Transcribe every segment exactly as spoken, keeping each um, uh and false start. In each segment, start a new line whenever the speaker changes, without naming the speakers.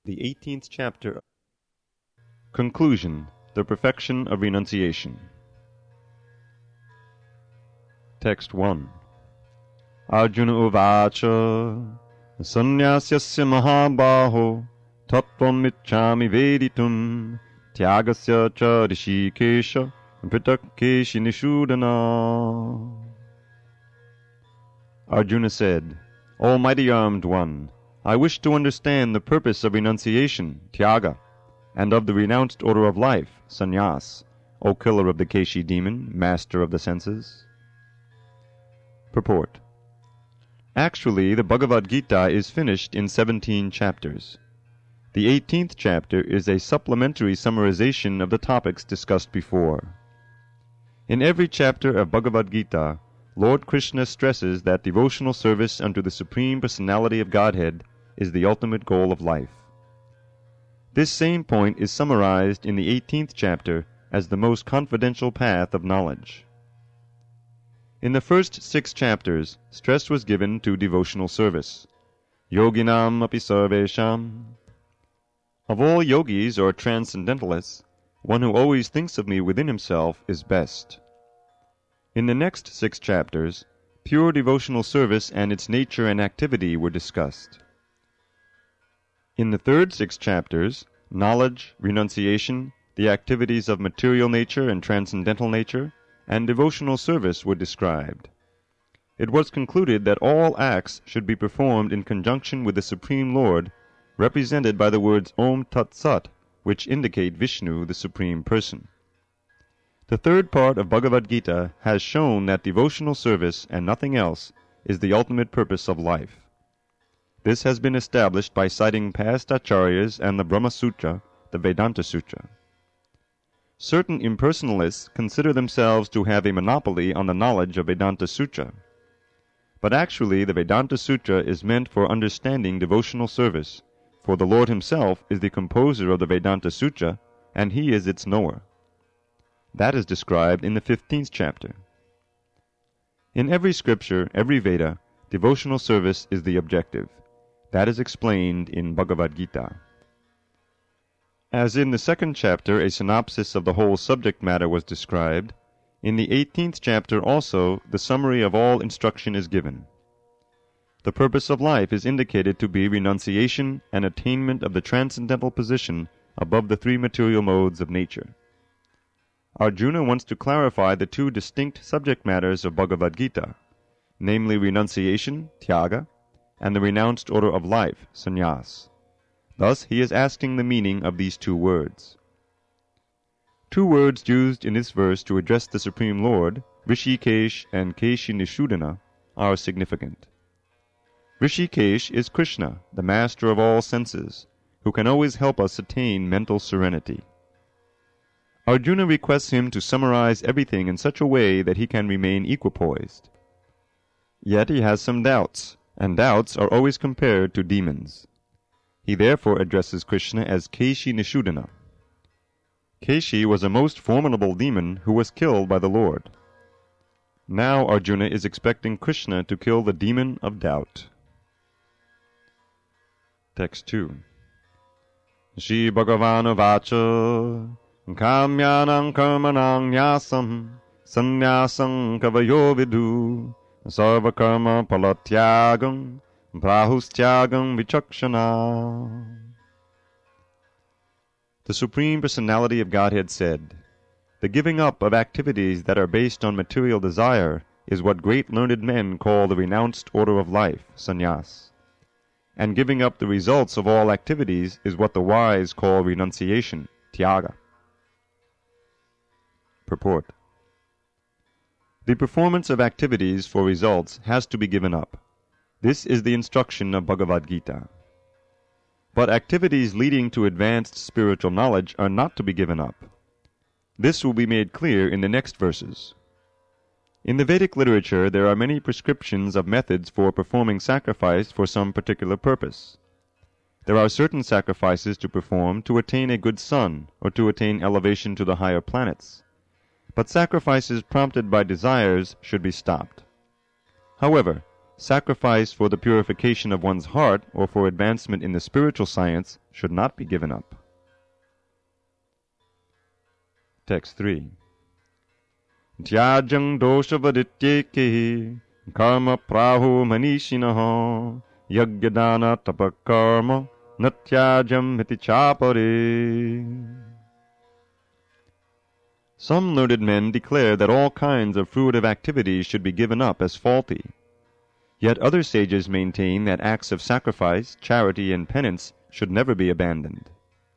The eighteenth chapter. Conclusion. The perfection of renunciation. Text one. Arjuna uvacha sannyasya mahabaho tattvam ichchami veditum tyagasya cha rishikesha pitakeshi nishudana. Arjuna said, O mighty armed one, I wish to understand the purpose of renunciation, tyaga, and of the renounced order of life, sannyas, O killer of the Keshi demon, master of the senses. Purport. Actually, the Bhagavad Gita is finished in seventeen chapters. The eighteenth chapter is a supplementary summarization of the topics discussed before. In every chapter of Bhagavad Gita, Lord Krishna stresses that devotional service unto the Supreme Personality of Godhead is the ultimate goal of life. This same point is summarized in the eighteenth chapter as the most confidential path of knowledge. In the first six chapters, stress was given to devotional service. Yoginam api sarvesham. Of all yogis or transcendentalists, one who always thinks of me within himself is best. In the next six chapters, pure devotional service and its nature and activity were discussed. In the third six chapters, knowledge, renunciation, the activities of material nature and transcendental nature, and devotional service were described. It was concluded that all acts should be performed in conjunction with the Supreme Lord, represented by the words Om Tat Sat, which indicate Vishnu, the Supreme Person. The third part of Bhagavad Gita has shown that devotional service and nothing else is the ultimate purpose of life. This has been established by citing past acharyas and the Brahma Sutra, the Vedanta Sutra. Certain impersonalists consider themselves to have a monopoly on the knowledge of Vedanta Sutra. But actually the Vedanta Sutra is meant for understanding devotional service, for the Lord himself is the composer of the Vedanta Sutra, and he is its knower. That is described in the fifteenth chapter. In every scripture, every Veda, devotional service is the objective. That is explained in Bhagavad Gita. As in the second chapter a synopsis of the whole subject matter was described, in the eighteenth chapter also the summary of all instruction is given. The purpose of life is indicated to be renunciation and attainment of the transcendental position above the three material modes of nature. Arjuna wants to clarify the two distinct subject matters of Bhagavad Gita, namely renunciation, tyaga, and the renounced order of life, sannyas. Thus he is asking the meaning of these two words. Two words used in this verse to address the Supreme Lord, Rishikesh and Keshi Nishudana, are significant. Rishikesh is Krishna, the master of all senses, who can always help us attain mental serenity. Arjuna requests him to summarize everything in such a way that he can remain equipoised. Yet he has some doubts, and doubts are always compared to demons. He therefore addresses Krishna as Keshi Nishudana. Keshi was a most formidable demon who was killed by the Lord. Now Arjuna is expecting Krishna to kill the demon of doubt. Text two. Shri Bhagavan Vacha Kamyanam Karmanam Nyasam Sannyasam Kavayo Vidu Sarva Karma Palatyagam Prahustyagam Vichakshana. The Supreme Personality of Godhead said, The giving up of activities that are based on material desire is what great learned men call the renounced order of life, sannyas. And giving up the results of all activities is what the wise call renunciation, tyaga. Purport. The performance of activities for results has to be given up. This is the instruction of Bhagavad Gita. But activities leading to advanced spiritual knowledge are not to be given up. This will be made clear in the next verses. In the Vedic literature there are many prescriptions of methods for performing sacrifice for some particular purpose. There are certain sacrifices to perform to attain a good son or to attain elevation to the higher planets. But sacrifices prompted by desires should be stopped. However, sacrifice for the purification of one's heart or for advancement in the spiritual science should not be given up. Text three. Tyajang doshavadityekehi karma prahu manishinaha yagyadana tapakarma natyajam hiti chapare. Some learned men declare that all kinds of fruitive activities should be given up as faulty. Yet other sages maintain that acts of sacrifice, charity, and penance should never be abandoned.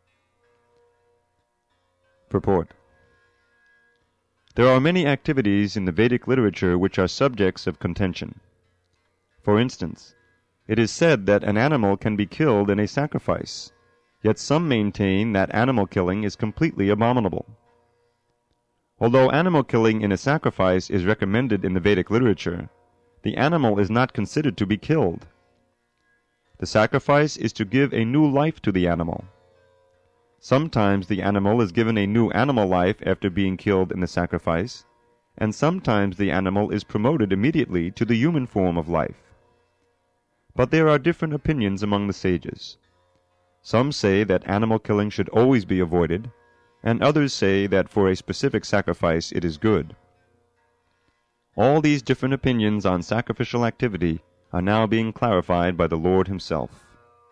Purport. There are many activities in the Vedic literature which are subjects of contention. For instance, it is said that an animal can be killed in a sacrifice, yet some maintain that animal killing is completely abominable. Although animal killing in a sacrifice is recommended in the Vedic literature, the animal is not considered to be killed. The sacrifice is to give a new life to the animal. Sometimes the animal is given a new animal life after being killed in the sacrifice, and sometimes the animal is promoted immediately to the human form of life. But there are different opinions among the sages. Some say that animal killing should always be avoided, and others say that for a specific sacrifice it is good. All these different opinions on sacrificial activity are now being clarified by the Lord Himself.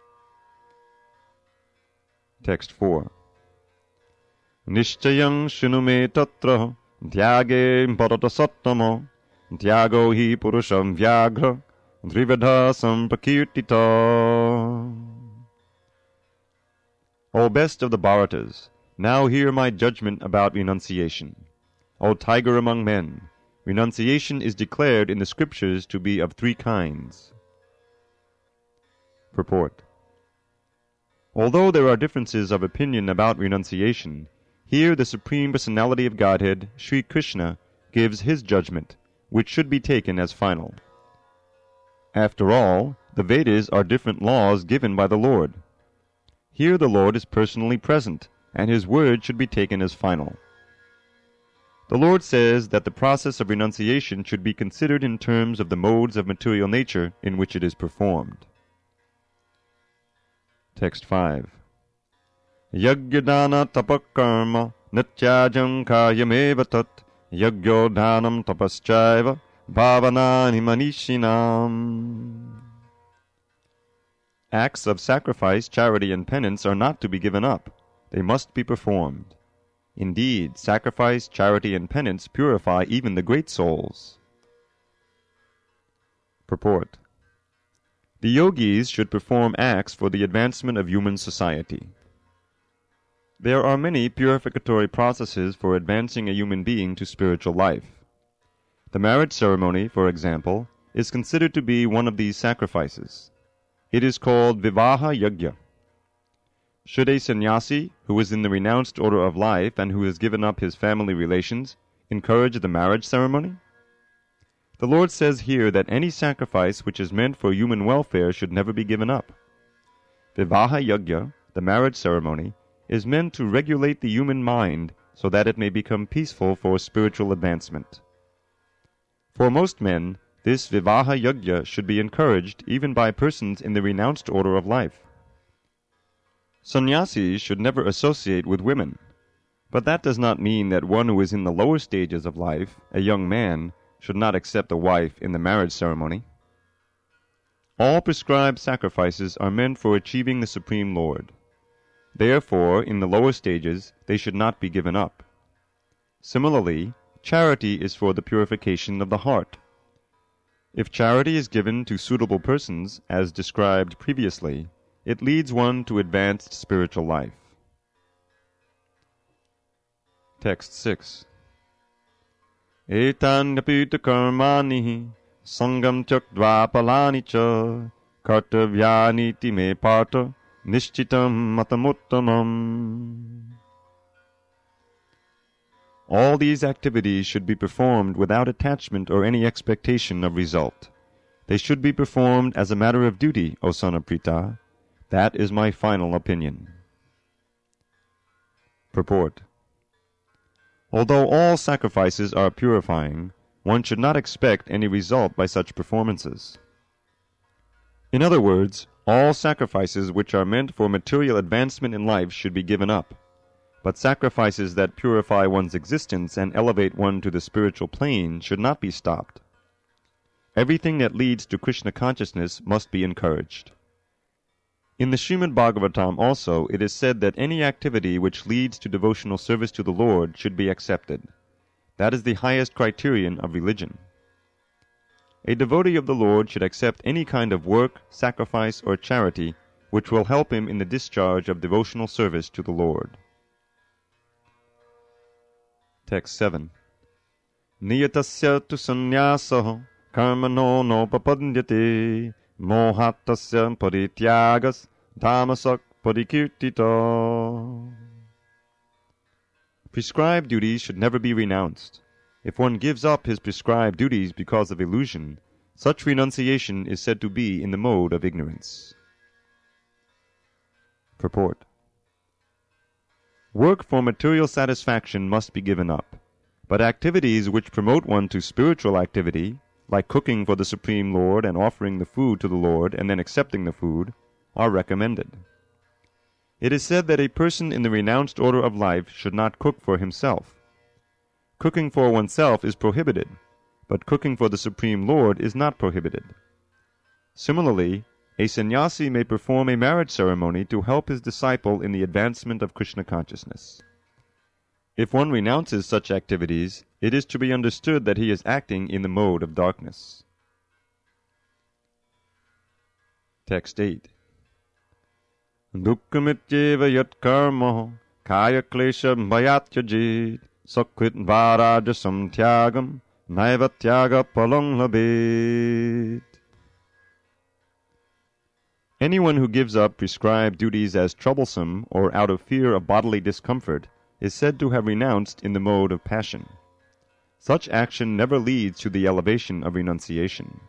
Text four. Nishchayang shinume tatra dhyage bharata sattama dhyago hi purusham vyagra drivadha sampakirtita. O best of the Bharatas, now hear my judgment about renunciation. O tiger among men, renunciation is declared in the scriptures to be of three kinds. Purport. Although there are differences of opinion about renunciation, here the Supreme Personality of Godhead, Sri Krishna, gives His judgment, which should be taken as final. After all, the Vedas are different laws given by the Lord. Here the Lord is personally present, and His word should be taken as final. The Lord says that the process of renunciation should be considered in terms of the modes of material nature in which it is performed. Text five. Yagyadana tapakarma natyajam karyameva tat yagyodhanam tapaschaiva bhavanani manishinam. Acts of sacrifice, charity, and penance are not to be given up. They must be performed. Indeed, sacrifice, charity, and penance purify even the great souls. Purport. The yogis should perform acts for the advancement of human society. There are many purificatory processes for advancing a human being to spiritual life. The marriage ceremony, for example, is considered to be one of these sacrifices. It is called Vivaha Yajna. Should a sannyasi, who is in the renounced order of life and who has given up his family relations, encourage the marriage ceremony? The Lord says here that any sacrifice which is meant for human welfare should never be given up. Vivaha Yajna, the marriage ceremony, is meant to regulate the human mind so that it may become peaceful for spiritual advancement. For most men, this Vivaha Yajna should be encouraged even by persons in the renounced order of life. Sannyasis should never associate with women, but that does not mean that one who is in the lower stages of life, a young man, should not accept a wife in the marriage ceremony. All prescribed sacrifices are meant for achieving the Supreme Lord. Therefore, in the lower stages, they should not be given up. Similarly, charity is for the purification of the heart. If charity is given to suitable persons, as described previously, it leads one to advanced spiritual life. Text six. Etanyapita karmani sangam tyaktva palani cha kartavyani me parta nishchitam matamuttamam. All these activities should be performed without attachment or any expectation of result. They should be performed as a matter of duty, O son of Pritha. That is my final opinion. Purport. Although all sacrifices are purifying, one should not expect any result by such performances. In other words, all sacrifices which are meant for material advancement in life should be given up, but sacrifices that purify one's existence and elevate one to the spiritual plane should not be stopped. Everything that leads to Krishna consciousness must be encouraged. In the Srimad Bhagavatam also, it is said that any activity which leads to devotional service to the Lord should be accepted. That is the highest criterion of religion. A devotee of the Lord should accept any kind of work, sacrifice, or charity which will help him in the discharge of devotional service to the Lord. Text seven. Niyatasya tu sannyasaha karmano nopapadyate mohatasya parityagas dhamasak parikirtita. Prescribed duties should never be renounced. If one gives up his prescribed duties because of illusion, such renunciation is said to be in the mode of ignorance. Purport. Work for material satisfaction must be given up, but activities which promote one to spiritual activity, like cooking for the Supreme Lord and offering the food to the Lord and then accepting the food, are recommended. It is said that a person in the renounced order of life should not cook for himself. Cooking for oneself is prohibited, but cooking for the Supreme Lord is not prohibited. Similarly, a sannyasi may perform a marriage ceremony to help his disciple in the advancement of Krishna consciousness. If one renounces such activities, it is to be understood that he is acting in the mode of darkness. Text eight. Dukkamityeva yat karma kaya klesha bhayatyajit Sakrit varajasam tyagam naiva tyaga palang labet. Anyone who gives up prescribed duties as troublesome or out of fear of bodily discomfort is said to have renounced in the mode of passion. Such action never leads to the elevation of renunciation.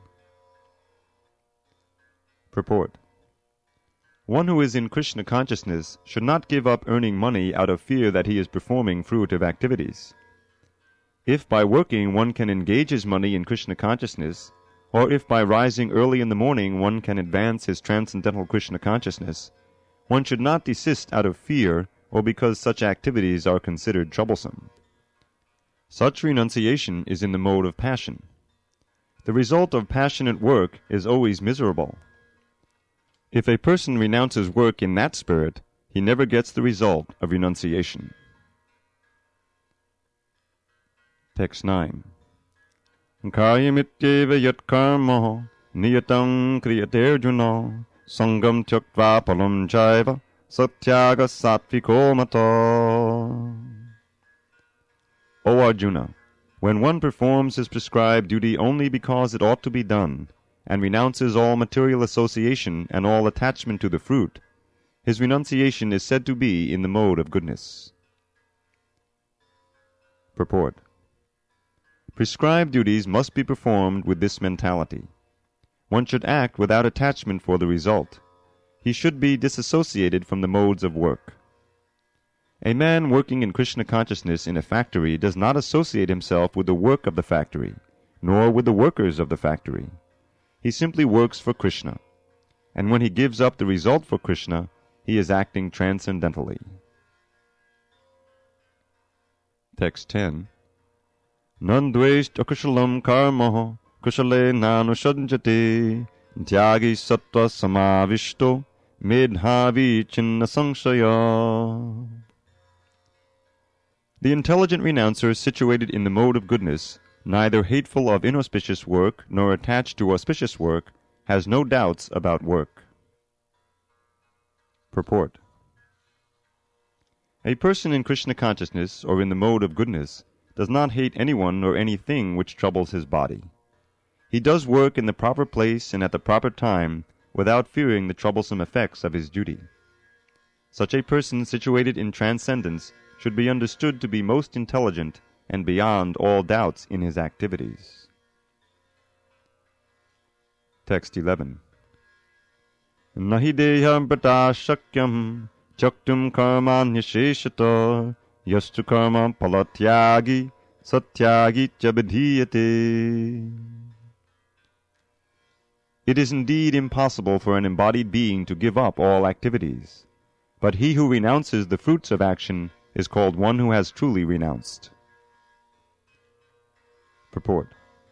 Purport. One who is in Krishna consciousness should not give up earning money out of fear that he is performing fruitive activities. If by working one can engage his money in Krishna consciousness, or if by rising early in the morning one can advance his transcendental Krishna consciousness, one should not desist out of fear or because such activities are considered troublesome. Such renunciation is in the mode of passion. The result of passionate work is always miserable. If a person renounces work in that spirit, he never gets the result of renunciation. Text nine. Karyamityeva yat karma niyatam kriyate arjuna sangam tyaktva palam jaiva satyaga satviko mata. O Arjuna, when one performs his prescribed duty only because it ought to be done, and renounces all material association and all attachment to the fruit, his renunciation is said to be in the mode of goodness. Purport. Prescribed duties must be performed with this mentality. One should act without attachment for the result. He should be disassociated from the modes of work. A man working in Krishna consciousness in a factory does not associate himself with the work of the factory, nor with the workers of the factory. He simply works for Krishna, and when he gives up the result for Krishna, he is acting transcendentally. Text ten. Nandvesht akushalam karma kushale nanushadjate tyagi sattva samavishto medhavi chinna samshaya. The intelligent renouncer situated in the mode of goodness, neither hateful of inauspicious work nor attached to auspicious work, has no doubts about work. Purport. A person in Krishna consciousness or in the mode of goodness does not hate anyone or anything which troubles his body. He does work in the proper place and at the proper time without fearing the troublesome effects of his duty. Such a person situated in transcendence should be understood to be most intelligent and beyond all doubts in his activities. Text eleven. Nahi deha brata shakyam chaktum karmanyasheshata yastu karma palatyagi satyagi chabidhiyate. It is indeed impossible for an embodied being to give up all activities, but he who renounces the fruits of action is called one who has truly renounced. Purport.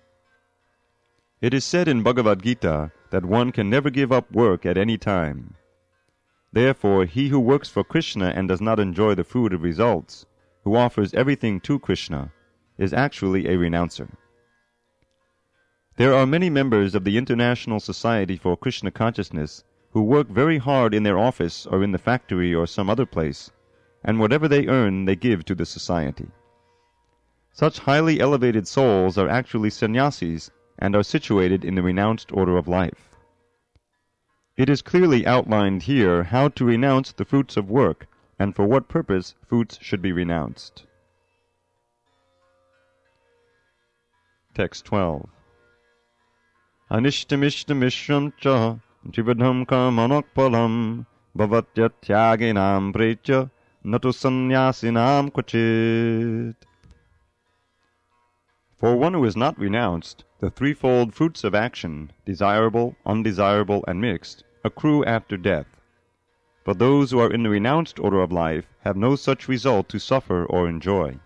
It is said in Bhagavad Gita that one can never give up work at any time. Therefore, he who works for Krishna and does not enjoy the fruit of results, who offers everything to Krishna, is actually a renouncer. There are many members of the International Society for Krishna Consciousness who work very hard in their office or in the factory or some other place, and whatever they earn they give to the society. Such highly elevated souls are actually sannyasis and are situated in the renounced order of life. It is clearly outlined here how to renounce the fruits of work and for what purpose fruits should be renounced. Text twelve. Anishtamishtamishram cha jivadham kamanokpalam bhavatya tyaginam precha natu sannyasinam kvachit. For one who is not renounced, the threefold fruits of action, desirable, undesirable, and mixed, accrue after death. But those who are in the renounced order of life have no such result to suffer or enjoy.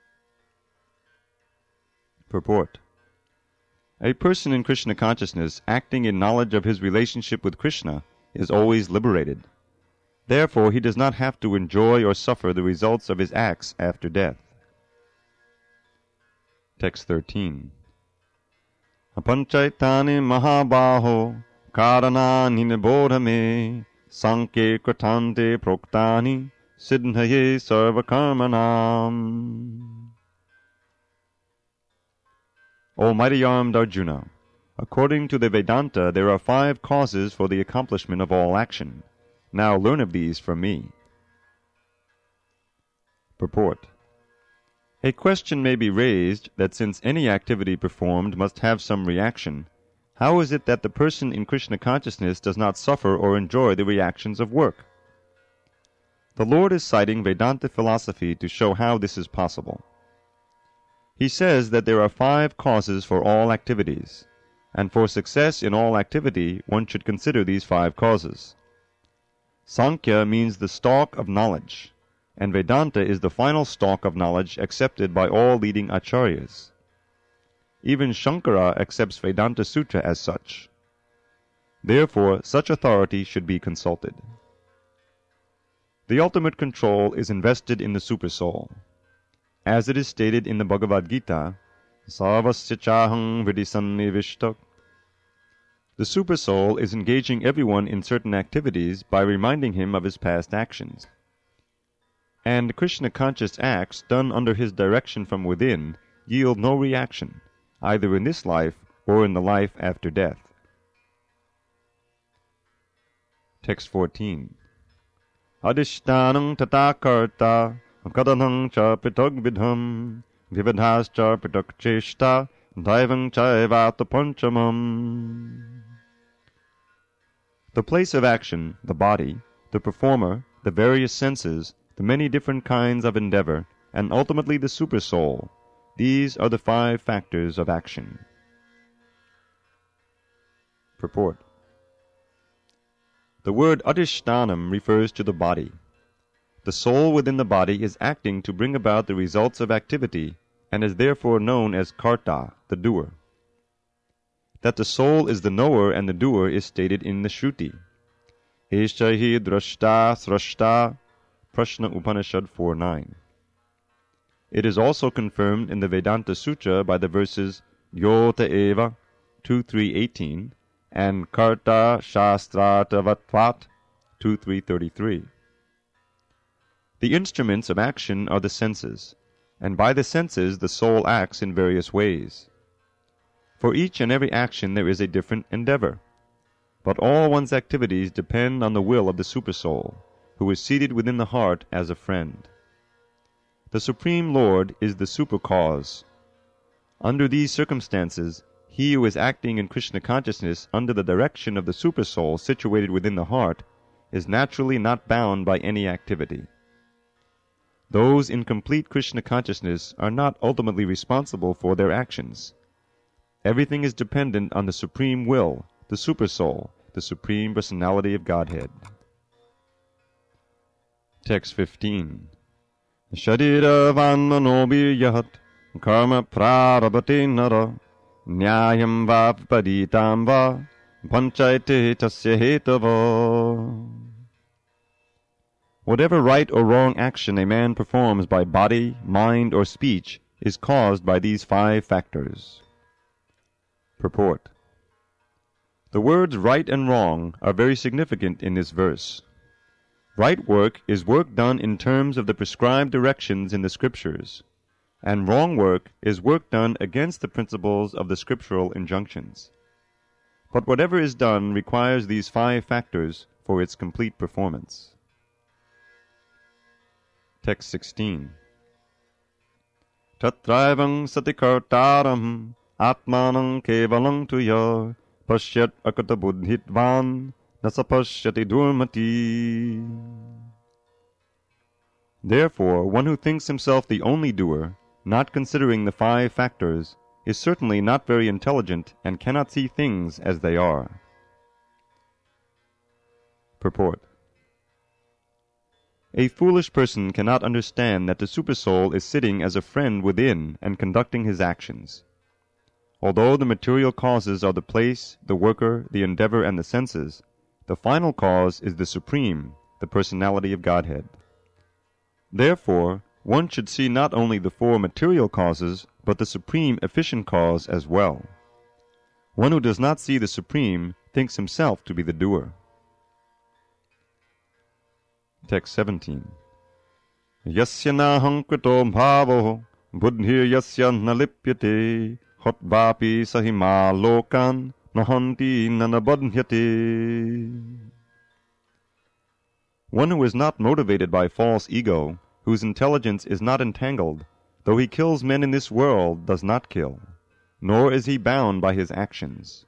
Purport. A person in Krishna consciousness acting in knowledge of his relationship with Krishna is always liberated. Therefore he does not have to enjoy or suffer the results of his acts after death. Text thirteen. Apanchaitani mahabaho karanani nibodhame sanke kratante proktani siddhaye sarvakarmanam. O mighty-armed Arjuna, according to the Vedanta there are five causes for the accomplishment of all action. Now learn of these from me. Purport. A question may be raised that since any activity performed must have some reaction, how is it that the person in Krishna consciousness does not suffer or enjoy the reactions of work? The Lord is citing Vedanta philosophy to show how this is possible. He says that there are five causes for all activities, and for success in all activity one should consider these five causes. Sankhya means the stalk of knowledge, and Vedanta is the final stalk of knowledge accepted by all leading acharyas. Even Shankara accepts Vedanta Sutra as such. Therefore, such authority should be consulted. The ultimate control is invested in the Supersoul. As it is stated in the Bhagavad Gita, Sarvasya chaham vidisannivishtak. The Supersoul is engaging everyone in certain activities by reminding him of his past actions. And Krishna-conscious acts done under his direction from within yield no reaction, either in this life or in the life after death. Text fourteen. Adishtanam tata karta kadanam cha pitag vidham vivadhas cha pitak cheshta daivang chaivata panchamam. The place of action, the body, the performer, the various senses, the many different kinds of endeavor, and ultimately the Supersoul, these are the five factors of action. Purport. The word adhishtanam refers to the body. The soul within the body is acting to bring about the results of activity, and is therefore known as karta, the doer. That the soul is the knower and the doer is stated in the Shruti. Eshahi drashta srashta, Prashna Upanishad four nine. It is also confirmed in the Vedanta Sutra by the verses Yota Eva two three eighteen and Karta Shastrata Vatvat two three thirty-three. The instruments of action are the senses, and by the senses the soul acts in various ways. For each and every action there is a different endeavor, but all one's activities depend on the will of the Supersoul, who is seated within the heart as a friend. The Supreme Lord is the super-cause. Under these circumstances, he who is acting in Krishna consciousness under the direction of the Supersoul situated within the heart is naturally not bound by any activity. Those in complete Krishna consciousness are not ultimately responsible for their actions. Everything is dependent on the Supreme Will, the Supersoul, the Supreme Personality of Godhead. Text fifteen. Sharira vanmano yat karma prarabhate nara nyayam va paritam va panchayate tasya hetava. Whatever right or wrong action a man performs by body, mind, or speech is caused by these five factors. Purport. The words right and wrong are very significant in this verse. Right work is work done in terms of the prescribed directions in the Scriptures, and wrong work is work done against the principles of the scriptural injunctions. But whatever is done requires these five factors for its complete performance. Text sixteen. Tatraivam satikartaram atmanam kevalam tuya pashyat akata buddhitvan nasapashyati durmati. Therefore, one who thinks himself the only doer, not considering the five factors, is certainly not very intelligent and cannot see things as they are. Purport. A foolish person cannot understand that the Supersoul is sitting as a friend within and conducting his actions. Although the material causes are the place, the worker, the endeavor, and the senses, the final cause is the Supreme, the Personality of Godhead. Therefore, one should see not only the four material causes, but the Supreme efficient cause as well. One who does not see the Supreme thinks himself to be the doer. Text seventeen. Yasya naham krito bhavo buddhir yasya nalipyate hotvapi sahima lokan nahanti nanabadhyate. One who is not motivated by false ego, whose intelligence is not entangled, though he kills men in this world, does not kill, nor is he bound by his actions.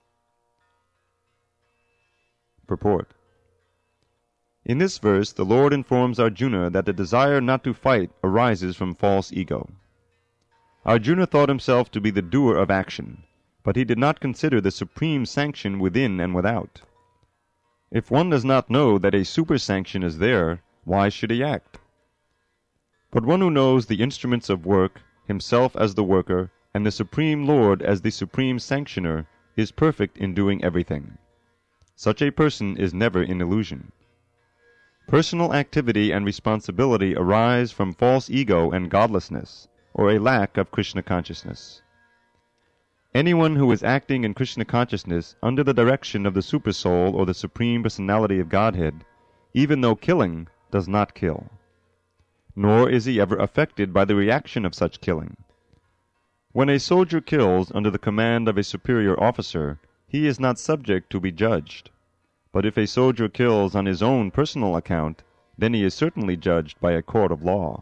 Purport. In this verse, the Lord informs Arjuna that the desire not to fight arises from false ego. Arjuna thought himself to be the doer of action, but he did not consider the supreme sanction within and without. If one does not know that a super sanction is there, why should he act? But one who knows the instruments of work, himself as the worker, and the Supreme Lord as the supreme sanctioner, is perfect in doing everything. Such a person is never in illusion. Personal activity and responsibility arise from false ego and godlessness, or a lack of Krishna consciousness. Anyone who is acting in Krishna consciousness under the direction of the Supersoul or the Supreme Personality of Godhead, even though killing, does not kill. Nor is he ever affected by the reaction of such killing. When a soldier kills under the command of a superior officer, he is not subject to be judged. But if a soldier kills on his own personal account, then he is certainly judged by a court of law.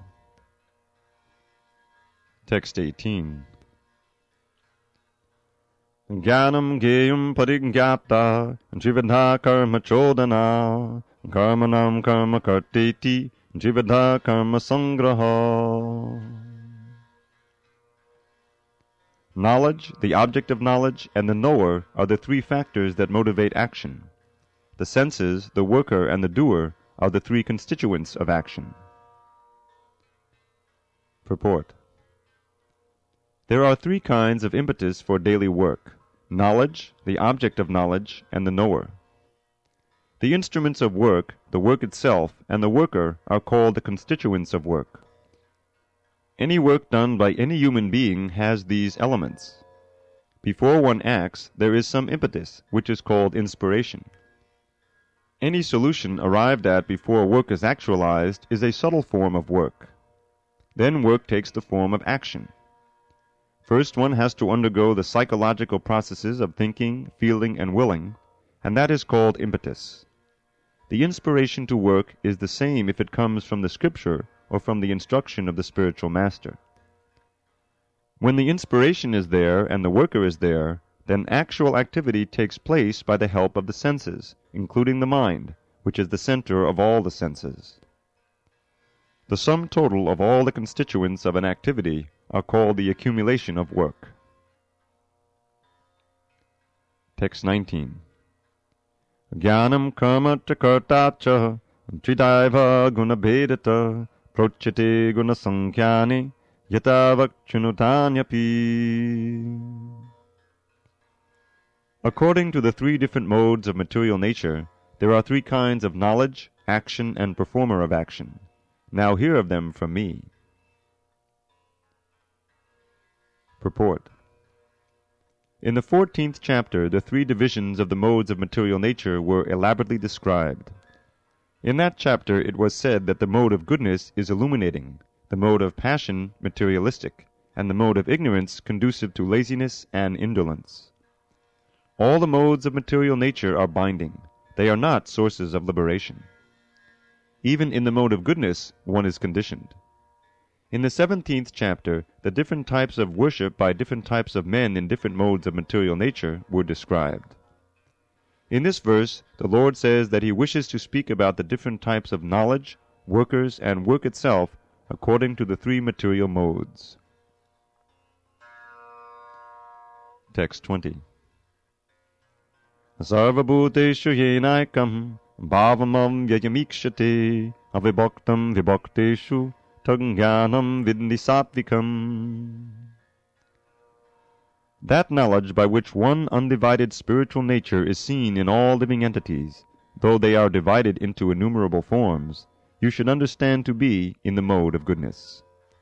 Text eighteen. Jnanam geyam parigyata jivadha karma chodana karmanam karma karteti jivadha karma sangraha. Knowledge, the object of knowledge, and the knower are the three factors that motivate action. The senses, the worker, and the doer are the three constituents of action. Purport. There are three kinds of impetus for daily work: knowledge, the object of knowledge, and the knower. The instruments of work, the work itself, and the worker are called the constituents of work. Any work done by any human being has these elements. Before one acts, there is some impetus, which is called inspiration. Any solution arrived at before work is actualized is a subtle form of work. Then work takes the form of action. First one has to undergo the psychological processes of thinking, feeling, and willing, and that is called impetus. The inspiration to work is the same if it comes from the scripture or from the instruction of the spiritual master. When the inspiration is there and the worker is there, then actual activity takes place by the help of the senses, including the mind, which is the center of all the senses. The sum total of all the constituents of an activity are called the accumulation of work. Text nineteen. Jnanam karma cha karta cha tridaiva gunabhedata prochate gunasankhyane yata vakchunutanyapi. According to the three different modes of material nature, there are three kinds of knowledge, action, and performer of action. Now hear of them from me. Purport. In the fourteenth chapter, the three divisions of the modes of material nature were elaborately described. In that chapter it was said that the mode of goodness is illuminating, the mode of passion materialistic, and the mode of ignorance conducive to laziness and indolence. All the modes of material nature are binding. They are not sources of liberation. Even in the mode of goodness, one is conditioned. In the seventeenth chapter, the different types of worship by different types of men in different modes of material nature were described. In this verse, the Lord says that He wishes to speak about the different types of knowledge, workers, and work itself according to the three material modes. Text twenty. Sarvabhuteshu yenaikam bhavamam vyayamikshate avibhaktam vibhakteshu Jnanam vidhi sattvikam. That knowledge by which one undivided spiritual nature is seen in all living entities, though they are divided into innumerable forms, you should understand to be in the mode of goodness.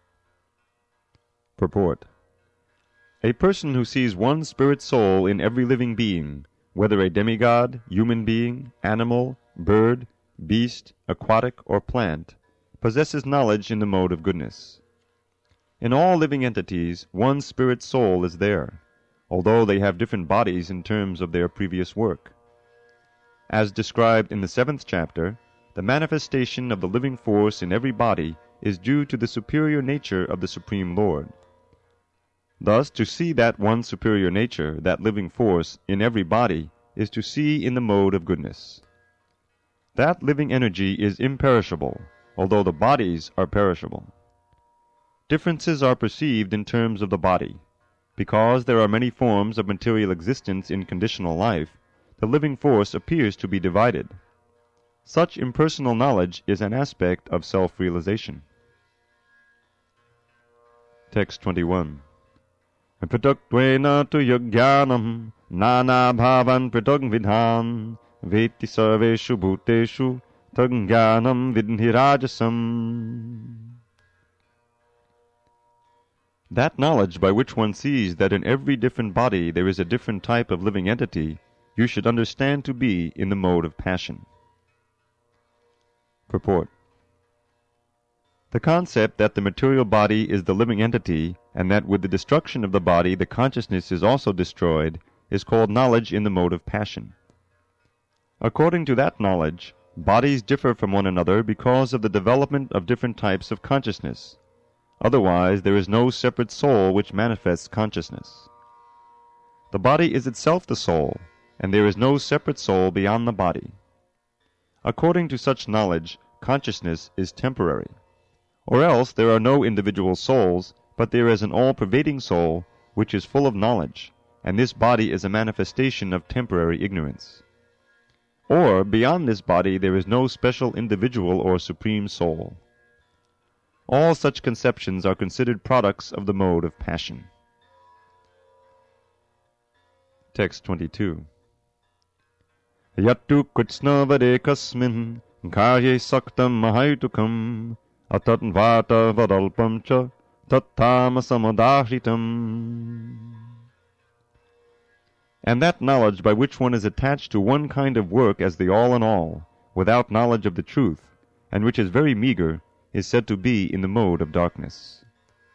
Purport. A person who sees one spirit soul in every living being, whether a demigod, human being, animal, bird, beast, aquatic, or plant, possesses knowledge in the mode of goodness. In all living entities, one spirit soul is there, although they have different bodies in terms of their previous work. As described in the seventh chapter, the manifestation of the living force in every body is due to the superior nature of the Supreme Lord. Thus, to see that one superior nature, that living force, in every body, is to see in the mode of goodness. That living energy is imperishable, although the bodies are perishable. Differences are perceived in terms of the body. Because there are many forms of material existence in conditional life, the living force appears to be divided. Such impersonal knowledge is an aspect of self-realization. Text twenty-one. Prataktvena tu yajnanam nana bhavan pratagvidhan veti sarveshu bhuteshu Jnanam vidhi rajasam. That knowledge by which one sees that in every different body there is a different type of living entity, you should understand to be in the mode of passion. Purport. The concept that the material body is the living entity, and that with the destruction of the body the consciousness is also destroyed, is called knowledge in the mode of passion. According to that knowledge, bodies differ from one another because of the development of different types of consciousness. Otherwise, there is no separate soul which manifests consciousness. The body is itself the soul, and there is no separate soul beyond the body. According to such knowledge, consciousness is temporary. Or else there are no individual souls, but there is an all-pervading soul which is full of knowledge, and this body is a manifestation of temporary ignorance. Or, beyond this body there is no special individual or supreme soul. All such conceptions are considered products of the mode of passion. Text twenty-two. Yattu kritsna vade kasmin karye saktam mahaitukam atattvata vadalpam cha tattamasamudahritam. And that knowledge by which one is attached to one kind of work as the all-in-all, without knowledge of the truth, and which is very meager, is said to be in the mode of darkness.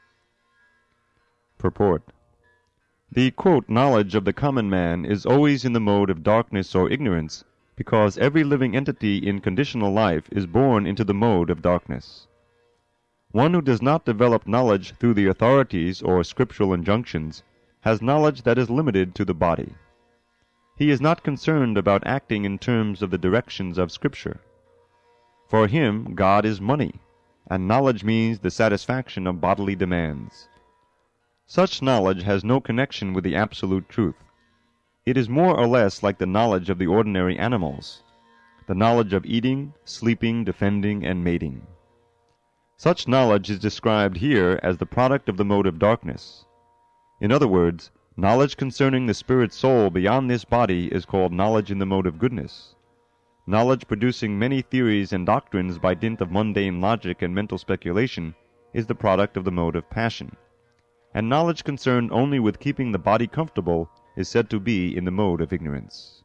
Purport. The, quote, knowledge of the common man is always in the mode of darkness or ignorance, because every living entity in conditional life is born into the mode of darkness. One who does not develop knowledge through the authorities or scriptural injunctions has knowledge that is limited to the body. He is not concerned about acting in terms of the directions of Scripture. For him, God is money, and knowledge means the satisfaction of bodily demands. Such knowledge has no connection with the absolute truth. It is more or less like the knowledge of the ordinary animals, the knowledge of eating, sleeping, defending, and mating. Such knowledge is described here as the product of the mode of darkness. In other words, knowledge concerning the spirit soul beyond this body is called knowledge in the mode of goodness. Knowledge producing many theories and doctrines by dint of mundane logic and mental speculation is the product of the mode of passion. And knowledge concerned only with keeping the body comfortable is said to be in the mode of ignorance.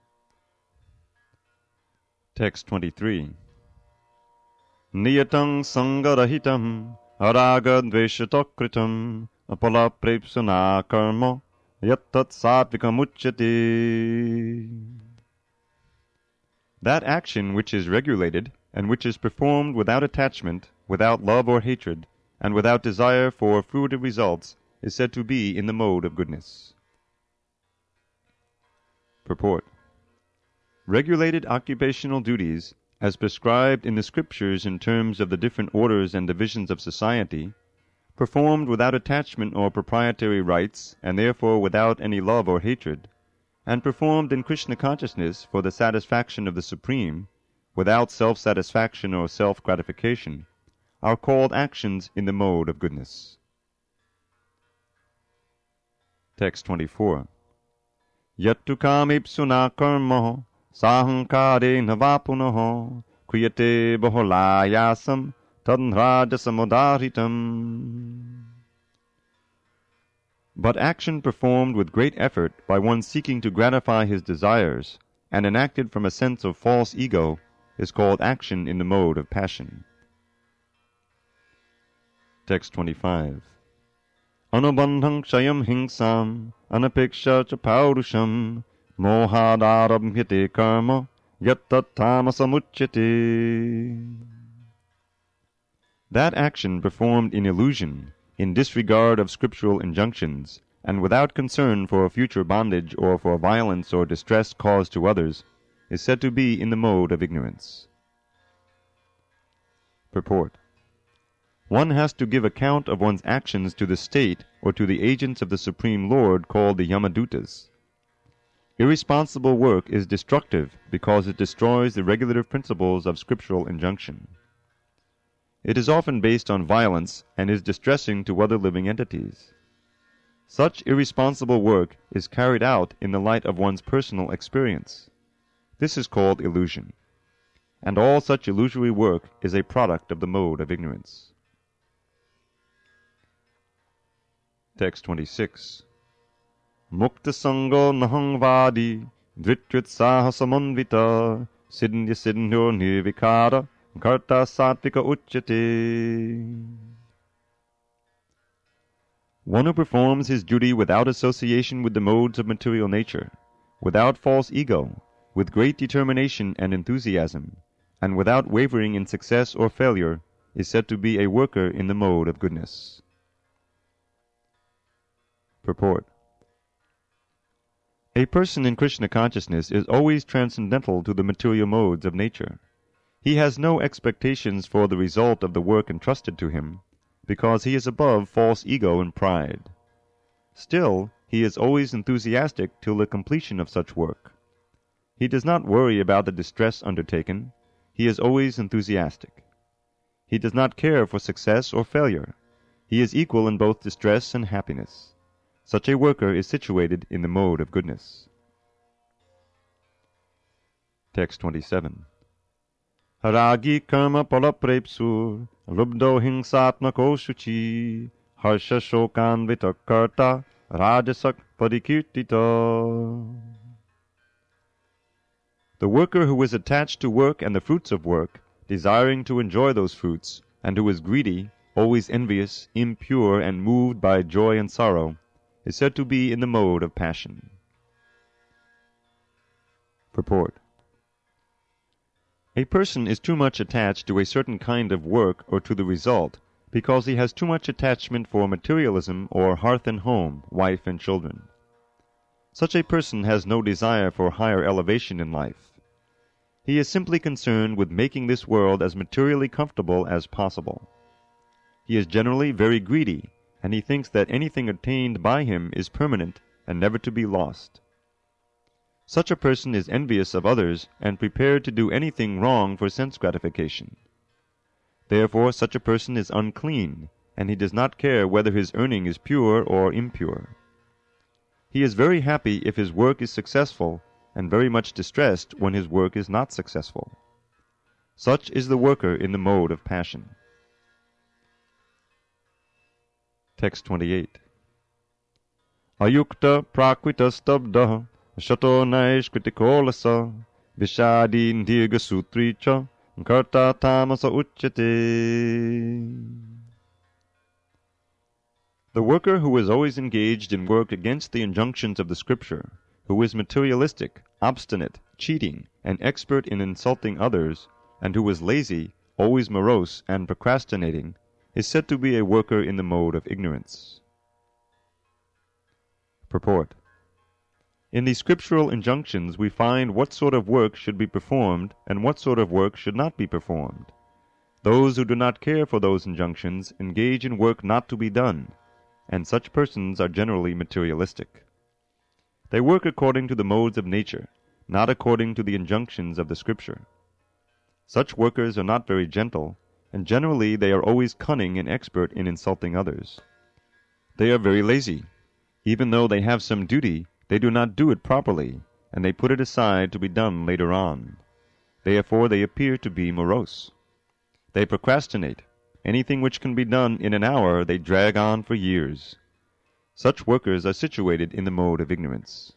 Text twenty-three. Niyatang sangarahitam araga dveshatokritam apala prepsuna karma yattat satvikamuchyate. That action which is regulated, and which is performed without attachment, without love or hatred, and without desire for fruitive results, is said to be in the mode of goodness. Purport. Regulated occupational duties, as prescribed in the Scriptures in terms of the different orders and divisions of society, performed without attachment or proprietary rights, and therefore without any love or hatred, and performed in Krishna consciousness for the satisfaction of the Supreme, without self-satisfaction or self-gratification, are called actions in the mode of goodness. Text twenty-four. Yattukam ipsuna karma sahankare navapunaho kriyate bahulayasam tadnrajasamudaritam. But action performed with great effort by one seeking to gratify his desires, and enacted from a sense of false ego, is called action in the mode of passion. Text twenty-five. Anubandhang kshayam hingsam anapeksha cha paurusham mohadarabhyate karma yattattamasamuchyate. That action performed in illusion, in disregard of scriptural injunctions, and without concern for future bondage or for violence or distress caused to others, is said to be in the mode of ignorance. Purport. One has to give account of one's actions to the state or to the agents of the Supreme Lord called the Yamadutas. Irresponsible work is destructive because it destroys the regulative principles of scriptural injunction. It is often based on violence and is distressing to other living entities. Such irresponsible work is carried out in the light of one's personal experience. This is called illusion, and all such illusory work is a product of the mode of ignorance. Text twenty-six. Mukta sango nahang vadi dvitrit sahasamanvita sidnya sidnyo nirvikara karta sattvika uchyate. One who performs his duty without association with the modes of material nature, without false ego, with great determination and enthusiasm, and without wavering in success or failure, is said to be a worker in the mode of goodness. Purport. A person in Krishna consciousness is always transcendental to the material modes of nature. He has no expectations for the result of the work entrusted to him, because he is above false ego and pride. Still, he is always enthusiastic till the completion of such work. He does not worry about the distress undertaken. He is always enthusiastic. He does not care for success or failure. He is equal in both distress and happiness. Such a worker is situated in the mode of goodness. Text twenty-seven. Haragi karma palaprepsur lubdo hingsatmako shuchi harsha shokanvita karta rajasak parikirtita. The worker who is attached to work and the fruits of work, desiring to enjoy those fruits, and who is greedy, always envious, impure, and moved by joy and sorrow, is said to be in the mode of passion. Purport. A person is too much attached to a certain kind of work or to the result because he has too much attachment for materialism or hearth and home, wife and children. Such a person has no desire for higher elevation in life. He is simply concerned with making this world as materially comfortable as possible. He is generally very greedy, and he thinks that anything attained by him is permanent and never to be lost. Such a person is envious of others and prepared to do anything wrong for sense gratification. Therefore such a person is unclean, and he does not care whether his earning is pure or impure. He is very happy if his work is successful, and very much distressed when his work is not successful. Such is the worker in the mode of passion. Text twenty-eight. Ayukta prakrita stabda shato naish kritikolasa vishadi ndirga sutricha karta tamasa uchyate. The worker who is always engaged in work against the injunctions of the Scripture, who is materialistic, obstinate, cheating, and expert in insulting others, and who is lazy, always morose, and procrastinating, is said to be a worker in the mode of ignorance. Purport. In these scriptural injunctions we find what sort of work should be performed and what sort of work should not be performed. Those who do not care for those injunctions engage in work not to be done, and such persons are generally materialistic. They work according to the modes of nature, not according to the injunctions of the Scripture. Such workers are not very gentle, and generally they are always cunning and expert in insulting others. They are very lazy. Even though they have some duty, they do not do it properly, and they put it aside to be done later on. Therefore they appear to be morose. They procrastinate. Anything which can be done in an hour they drag on for years. Such workers are situated in the mode of ignorance.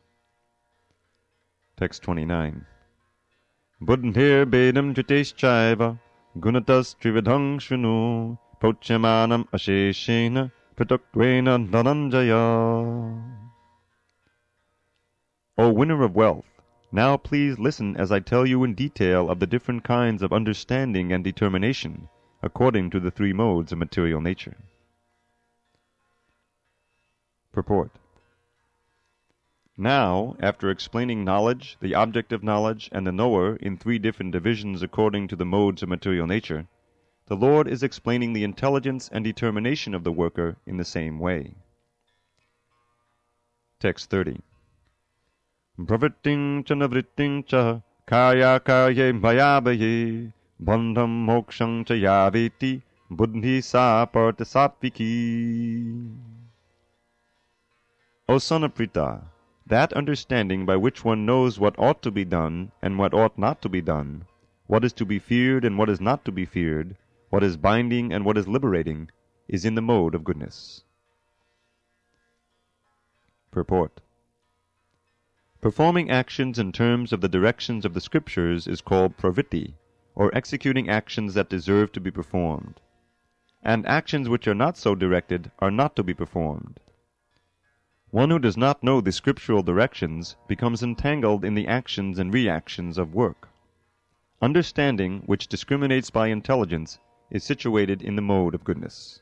Text twenty-nine. Buddhir bedam jiteschaiva gunatas trividhang shunu pochamanam asheshena pratakwena dhananjaya. O winner of wealth, now please listen as I tell you in detail of the different kinds of understanding and determination according to the three modes of material nature. Purport. Now, after explaining knowledge, the object of knowledge, and the knower in three different divisions according to the modes of material nature, the Lord is explaining the intelligence and determination of the worker in the same way. Text thirty. Pravritting cha navritting cha kaya karye bhayabaye bandham mokshang cha yaveti buddhi sa parta sattviki. O son of Pritha, that understanding by which one knows what ought to be done and what ought not to be done, what is to be feared and what is not to be feared, what is binding and what is liberating, is in the mode of goodness. Purport. Performing actions in terms of the directions of the Scriptures is called pravritti, or executing actions that deserve to be performed. And actions which are not so directed are not to be performed. One who does not know the scriptural directions becomes entangled in the actions and reactions of work. Understanding, which discriminates by intelligence, is situated in the mode of goodness.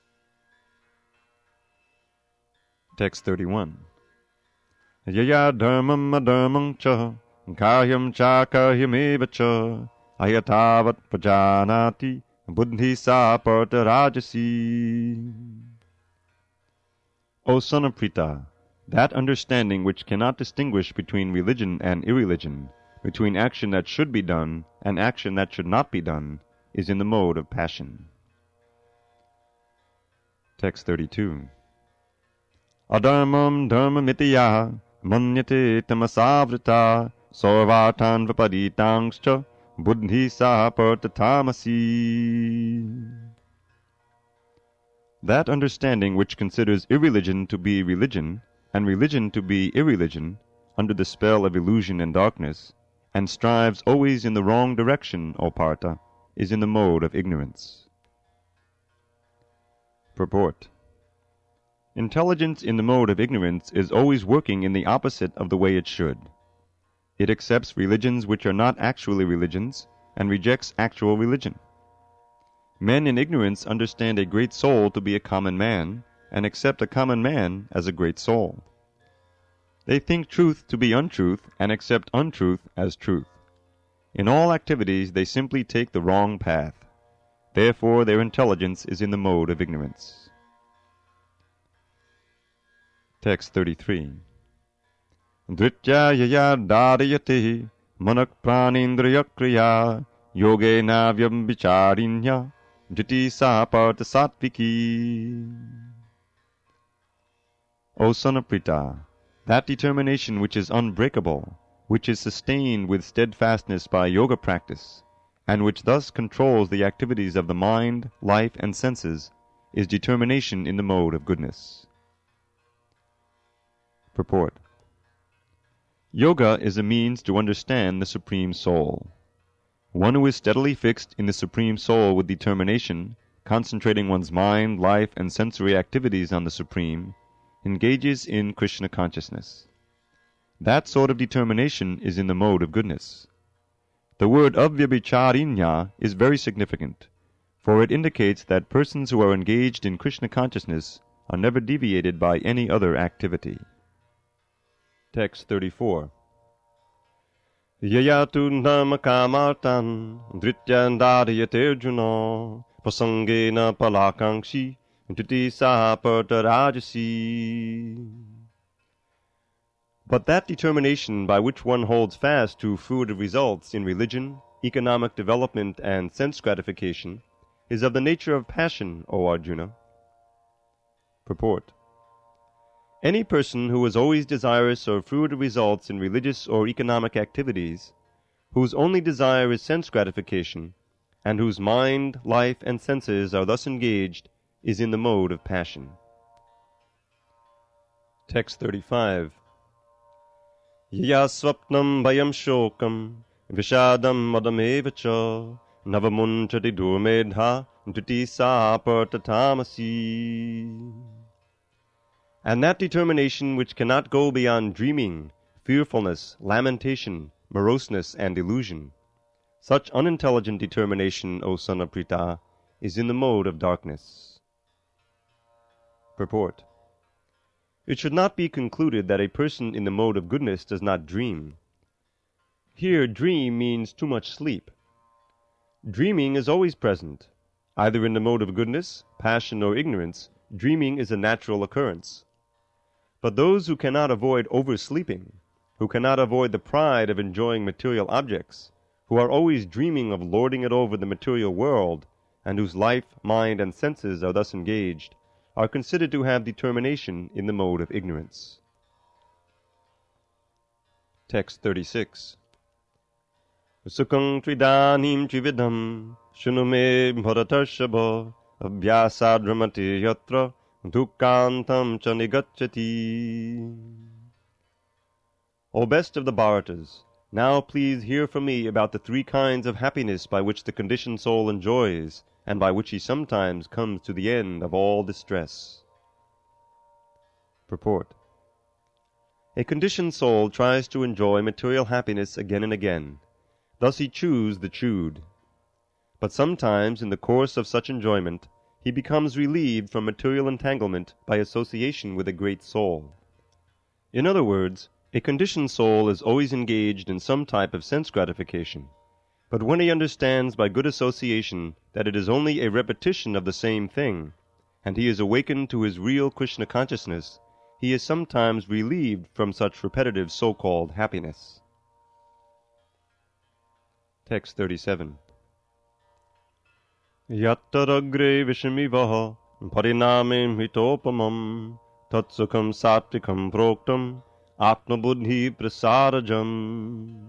Text thirty-one. Yaya dharmam adharmam cha karyam cha karyameva cha ayatavat prajanati buddhi sa parta rajasi. O son of Pritha, that understanding which cannot distinguish between religion and irreligion, between action that should be done and action that should not be done, is in the mode of passion. Text thirty-two. Adharmam dharmamitiya manyate tamasavrita sarvatan viparitangscha buddhi sa parta tamasi. That understanding which considers irreligion to be religion, and religion to be irreligion, under the spell of illusion and darkness, and strives always in the wrong direction, O Partha, is in the mode of ignorance. Purport. Intelligence in the mode of ignorance is always working in the opposite of the way it should. It accepts religions which are not actually religions, and rejects actual religion. Men in ignorance understand a great soul to be a common man, and accept a common man as a great soul. They think truth to be untruth, and accept untruth as truth. In all activities they simply take the wrong path. Therefore their intelligence is in the mode of ignorance. Text thirty-three. Dritya yaya dharayate manak pranindriya kriya yogena vyambhicharinya driti saparta sattviki. O son of Pritha, that determination which is unbreakable, which is sustained with steadfastness by yoga practice, and which thus controls the activities of the mind, life, and senses, is determination in the mode of goodness. Purport. Yoga is a means to understand the Supreme Soul. One who is steadily fixed in the Supreme Soul with determination, concentrating one's mind, life, and sensory activities on the Supreme, engages in Krishna consciousness. That sort of determination is in the mode of goodness. The word avyabhicharinya is very significant, for it indicates that persons who are engaged in Krishna consciousness are never deviated by any other activity. Text thirty-four. Yayatu namakamartan drityandariyate arjuna pasangena palakankshi driti sahapartarajasi. But that determination by which one holds fast to fruitive results in religion, economic development, and sense gratification is of the nature of passion, O Arjuna. Purport. Any person who is always desirous of fruitive results in religious or economic activities, whose only desire is sense gratification, and whose mind, life, and senses are thus engaged, is in the mode of passion. Text thirty-five. Yaya swapnam bayam shokam vishadam madamevacha navamunchati durmedha driti sapartatamasi. And that determination which cannot go beyond dreaming, fearfulness, lamentation, moroseness, and illusion, such unintelligent determination, O son of Pritha, is in the mode of darkness. Purport. It should not be concluded that a person in the mode of goodness does not dream. Here dream means too much sleep. Dreaming is always present. Either in the mode of goodness, passion, or ignorance, dreaming is a natural occurrence. But those who cannot avoid oversleeping, who cannot avoid the pride of enjoying material objects, who are always dreaming of lording it over the material world, and whose life, mind, and senses are thus engaged, are considered to have determination in the mode of ignorance. Text thirty-six. Sukham tridanim trividam shunume bharatarshava abhyasadramati yatra dukkantam cha nigacchati. O best of the Bharatas, now please hear from me about the three kinds of happiness by which the conditioned soul enjoys, and by which he sometimes comes to the end of all distress. Purport. A conditioned soul tries to enjoy material happiness again and again. Thus he chews the chewed. But sometimes, in the course of such enjoyment, he becomes relieved from material entanglement by association with a great soul. In other words, a conditioned soul is always engaged in some type of sense gratification. But when he understands by good association that it is only a repetition of the same thing, and he is awakened to his real Krishna consciousness, he is sometimes relieved from such repetitive so-called happiness. Text thirty-seven. Yattaragre vishamivaha pariname mitopamam tatsukham satvikam proktam atmabuddhi prasarajam.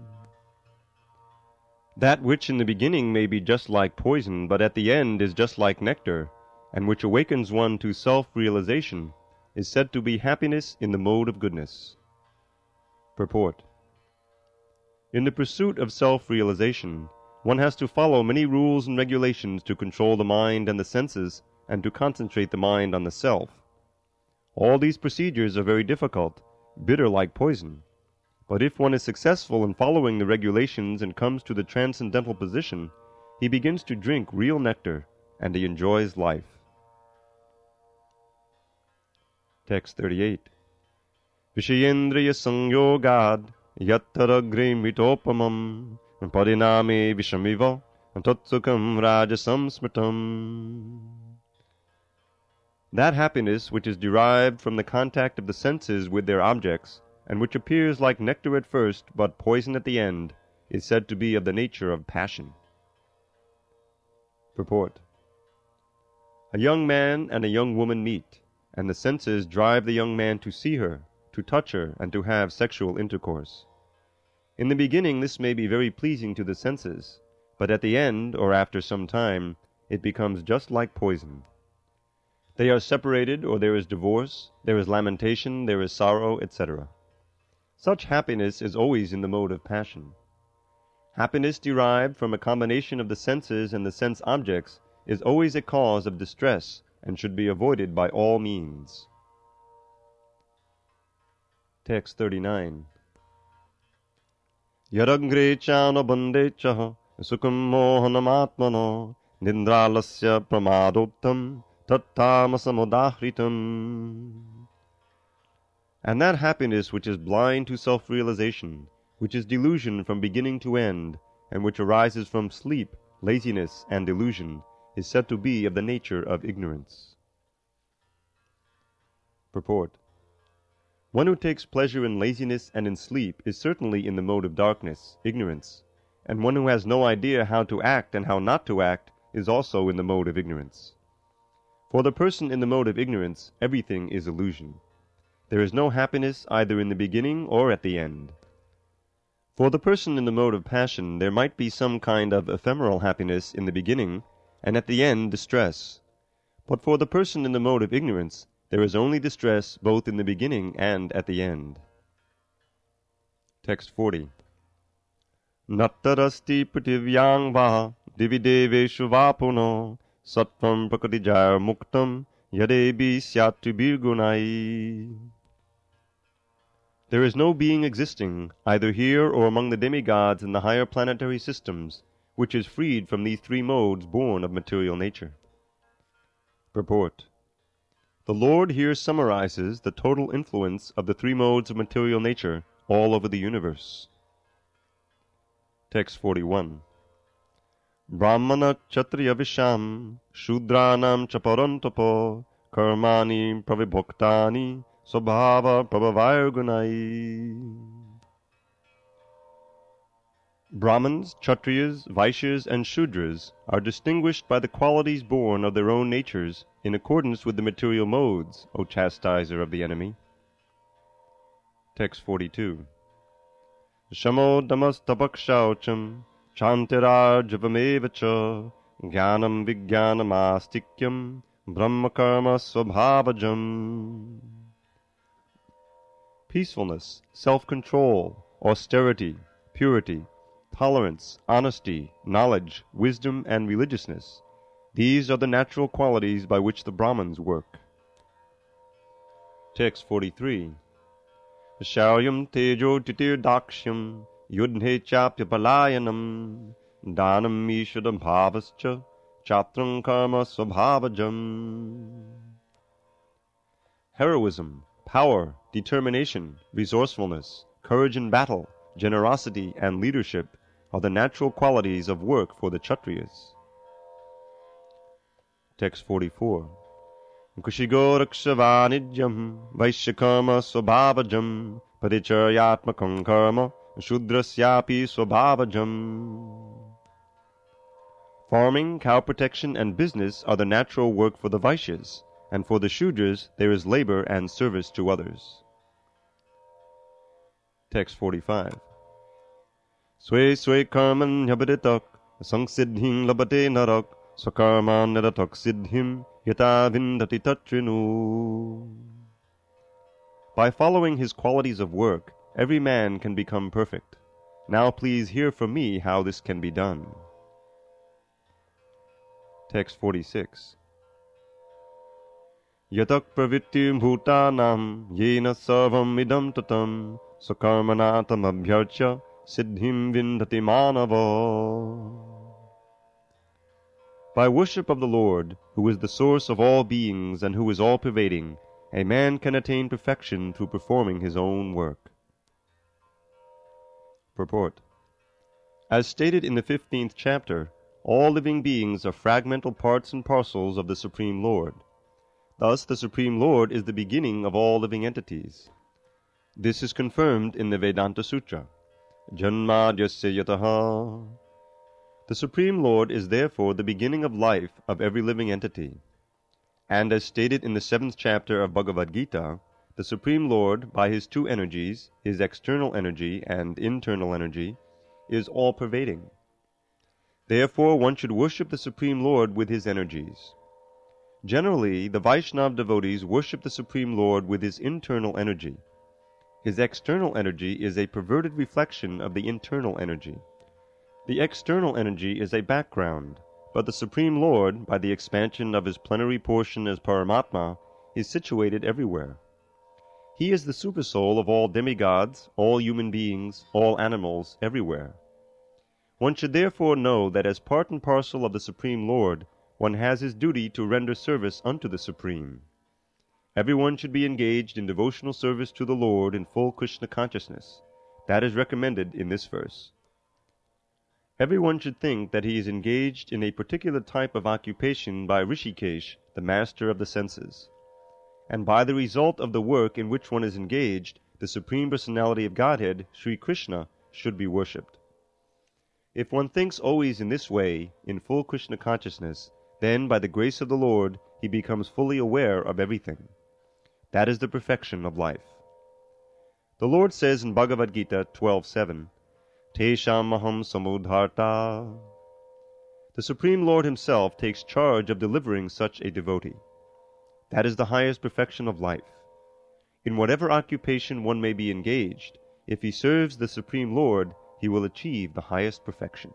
That which in the beginning may be just like poison, but at the end is just like nectar, and which awakens one to self-realization, is said to be happiness in the mode of goodness. Purport. In the pursuit of self-realization, one has to follow many rules and regulations to control the mind and the senses, and to concentrate the mind on the self. All these procedures are very difficult, bitter like poison. But if one is successful in following the regulations and comes to the transcendental position, he begins to drink real nectar, and he enjoys life. Text thirty-eight. Vishayendriya sangyogad yattaragre mitopamam pariname vishamiva tatsukam rajasam smritam. That happiness which is derived from the contact of the senses with their objects, and which appears like nectar at first, but poison at the end, is said to be of the nature of passion. Purport. A young man and a young woman meet, and the senses drive the young man to see her, to touch her, and to have sexual intercourse. In the beginning this may be very pleasing to the senses, but at the end, or after some time, it becomes just like poison. They are separated, or there is divorce, there is lamentation, there is sorrow, et cetera. Such happiness is always in the mode of passion. Happiness derived from a combination of the senses and the sense objects is always a cause of distress and should be avoided by all means. Text thirty-nine. Yaragre chano bandecha sukham mohanamatmano nindralasya pramadottam tattamasamodahritam. And that happiness which is blind to self-realization, which is delusion from beginning to end, and which arises from sleep, laziness, and delusion, is said to be of the nature of ignorance. Purport. One who takes pleasure in laziness and in sleep is certainly in the mode of darkness, ignorance, and one who has no idea how to act and how not to act is also in the mode of ignorance. For the person in the mode of ignorance, everything is illusion. There is no happiness either in the beginning or at the end. For the person in the mode of passion, there might be some kind of ephemeral happiness in the beginning, and at the end distress. But for the person in the mode of ignorance, there is only distress both in the beginning and at the end. Text forty. Nattarasti prativyang va divideveshu vapuno sattvam prakritijaya muktam yadebi syatu birgunai. There is no being existing, either here or among the demigods in the higher planetary systems, which is freed from these three modes born of material nature. Purport. The Lord here summarizes the total influence of the three modes of material nature all over the universe. Text forty-one. Brahmana Kshatriya Visham Shudranam Chaparantapo Karmani Pravibhoktani Swabhava Prabhavayargunai. Brahmins, Kshatriyas, Vaishyas, and Shudras are distinguished by the qualities born of their own natures in accordance with the material modes, O chastiser of the enemy. Text forty-two. Shamo damastapakszaucham chantirarjavamevacha jnanam vijnanamastikyam brahmakarma swabhavajam. Peacefulness, self-control, austerity, purity, tolerance, honesty, knowledge, wisdom, and religiousness. These are the natural qualities by which the Brahmins work. Text forty-three. Sharyam tejo titir dakshyam yudhe chapya palayanam danam ishadam bhavascha chatrang karma swabhavajam. Heroism, power, determination, resourcefulness, courage in battle, generosity, and leadership are the natural qualities of work for the Kshatriyas. Text forty-four. Kushigorakshavanijam vaishyakarma swabhavajam paricharyatmakam karma shudrasyapi swabhavajam. Farming, cow protection, and business are the natural work for the Vaishyas, and for the Shudras there is labor and service to others. Text forty-five. Swe swe karman yabaditak sangsiddhim labate narak swakarman nadatak siddhim yata vindati tatrinu. By following his qualities of work, every man can become perfect. Now please hear from me how this can be done. Text forty-six. Yatak pravittim bhutanam yena sarvam idam tatam sakarmanatam abhyarcha siddhim vindati manava. By worship of the Lord, who is the source of all beings and who is all-pervading, a man can attain perfection through performing his own work. Purport. As stated in the fifteenth chapter, all living beings are fragmental parts and parcels of the Supreme Lord. Thus, the Supreme Lord is the beginning of all living entities. This is confirmed in the Vedanta Sutra. Janmadyasya yataha. The Supreme Lord is therefore the beginning of life of every living entity. And as stated in the seventh chapter of Bhagavad Gita, the Supreme Lord, by his two energies, his external energy and internal energy, is all-pervading. Therefore one should worship the Supreme Lord with his energies. Generally, the Vaishnava devotees worship the Supreme Lord with his internal energy. His external energy is a perverted reflection of the internal energy. The external energy is a background, but the Supreme Lord, by the expansion of his plenary portion as Paramatma, is situated everywhere. He is the supersoul of all demigods, all human beings, all animals, everywhere. One should therefore know that as part and parcel of the Supreme Lord, one has his duty to render service unto the Supreme. Everyone should be engaged in devotional service to the Lord in full Krishna consciousness. That is recommended in this verse. Everyone should think that he is engaged in a particular type of occupation by Rishikesh, the master of the senses. And by the result of the work in which one is engaged, the Supreme Personality of Godhead, Sri Krishna, should be worshipped. If one thinks always in this way, in full Krishna consciousness, then, by the grace of the Lord, he becomes fully aware of everything. That is the perfection of life. The Lord says in Bhagavad Gita twelve seven, Tesham aham samudharta. The Supreme Lord himself takes charge of delivering such a devotee. That is the highest perfection of life. In whatever occupation one may be engaged, if he serves the Supreme Lord, he will achieve the highest perfection.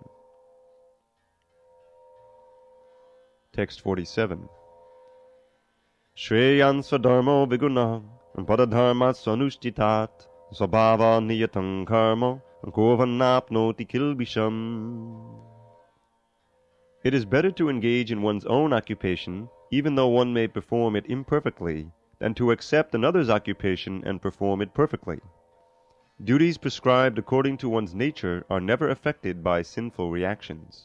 Text forty-seven. Shreyan swadharmo viguna padadharma swanushthitat svabhava niyatang karma govannapnoti kilbisham. It is better to engage in one's own occupation, even though one may perform it imperfectly, than to accept another's occupation and perform it perfectly. Duties prescribed according to one's nature are never affected by sinful reactions.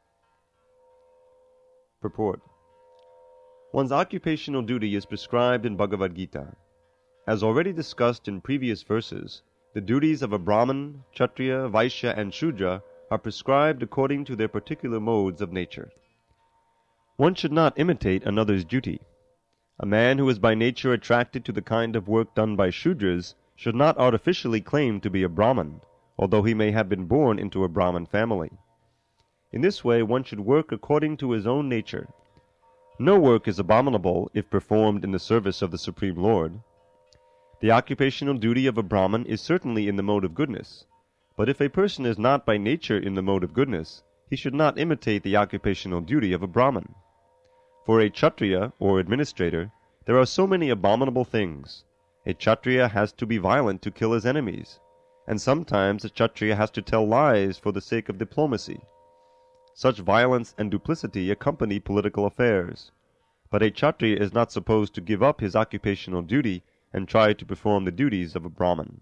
Purport. One's occupational duty is prescribed in Bhagavad Gita. As already discussed in previous verses, the duties of a Brahman, Kshatriya, Vaishya, and Shudra are prescribed according to their particular modes of nature. One should not imitate another's duty. A man who is by nature attracted to the kind of work done by Shudras should not artificially claim to be a Brahman, although he may have been born into a Brahman family. In this way one should work according to his own nature. No work is abominable if performed in the service of the Supreme Lord. The occupational duty of a Brahman is certainly in the mode of goodness, but if a person is not by nature in the mode of goodness, he should not imitate the occupational duty of a Brahman. For a Kshatriya, or administrator, there are so many abominable things. A Kshatriya has to be violent to kill his enemies, and sometimes a Kshatriya has to tell lies for the sake of diplomacy. Such violence and duplicity accompany political affairs, but a Kshatriya is not supposed to give up his occupational duty and try to perform the duties of a Brahman.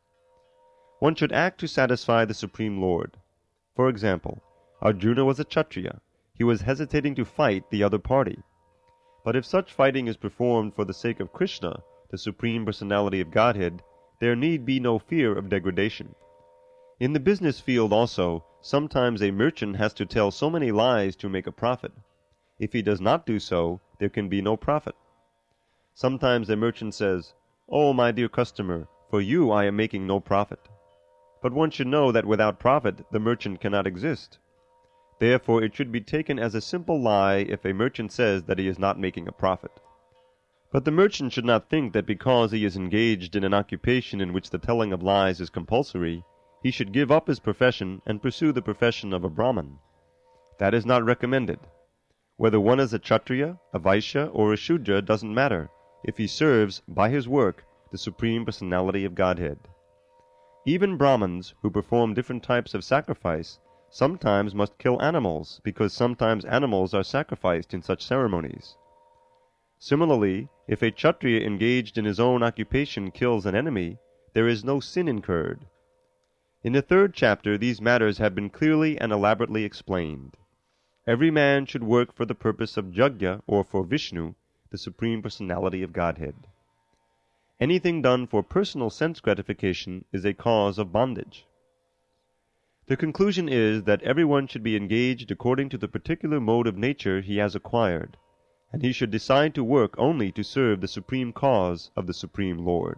One should act to satisfy the Supreme Lord. For example, Arjuna was a Kshatriya. He was hesitating to fight the other party. But if such fighting is performed for the sake of Krishna, the Supreme Personality of Godhead, there need be no fear of degradation. In the business field also, sometimes a merchant has to tell so many lies to make a profit. If he does not do so, there can be no profit. Sometimes a merchant says, "Oh, my dear customer, for you I am making no profit." But one should know that without profit the merchant cannot exist. Therefore it should be taken as a simple lie if a merchant says that he is not making a profit. But the merchant should not think that because he is engaged in an occupation in which the telling of lies is compulsory, he should give up his profession and pursue the profession of a Brahman. That is not recommended. Whether one is a Kshatriya, a Vaishya, or a Shudra doesn't matter, if he serves, by his work, the Supreme Personality of Godhead. Even Brahmins, who perform different types of sacrifice, sometimes must kill animals, because sometimes animals are sacrificed in such ceremonies. Similarly, if a Kshatriya engaged in his own occupation kills an enemy, there is no sin incurred. In the third chapter these matters have been clearly and elaborately explained. Every man should work for the purpose of Jagya, or for Vishnu, the Supreme Personality of Godhead. anything done for personal sense gratification is a cause of bondage. The conclusion is that everyone should be engaged according to the particular mode of nature he has acquired, and he should decide to work only to serve the supreme cause of the Supreme Lord.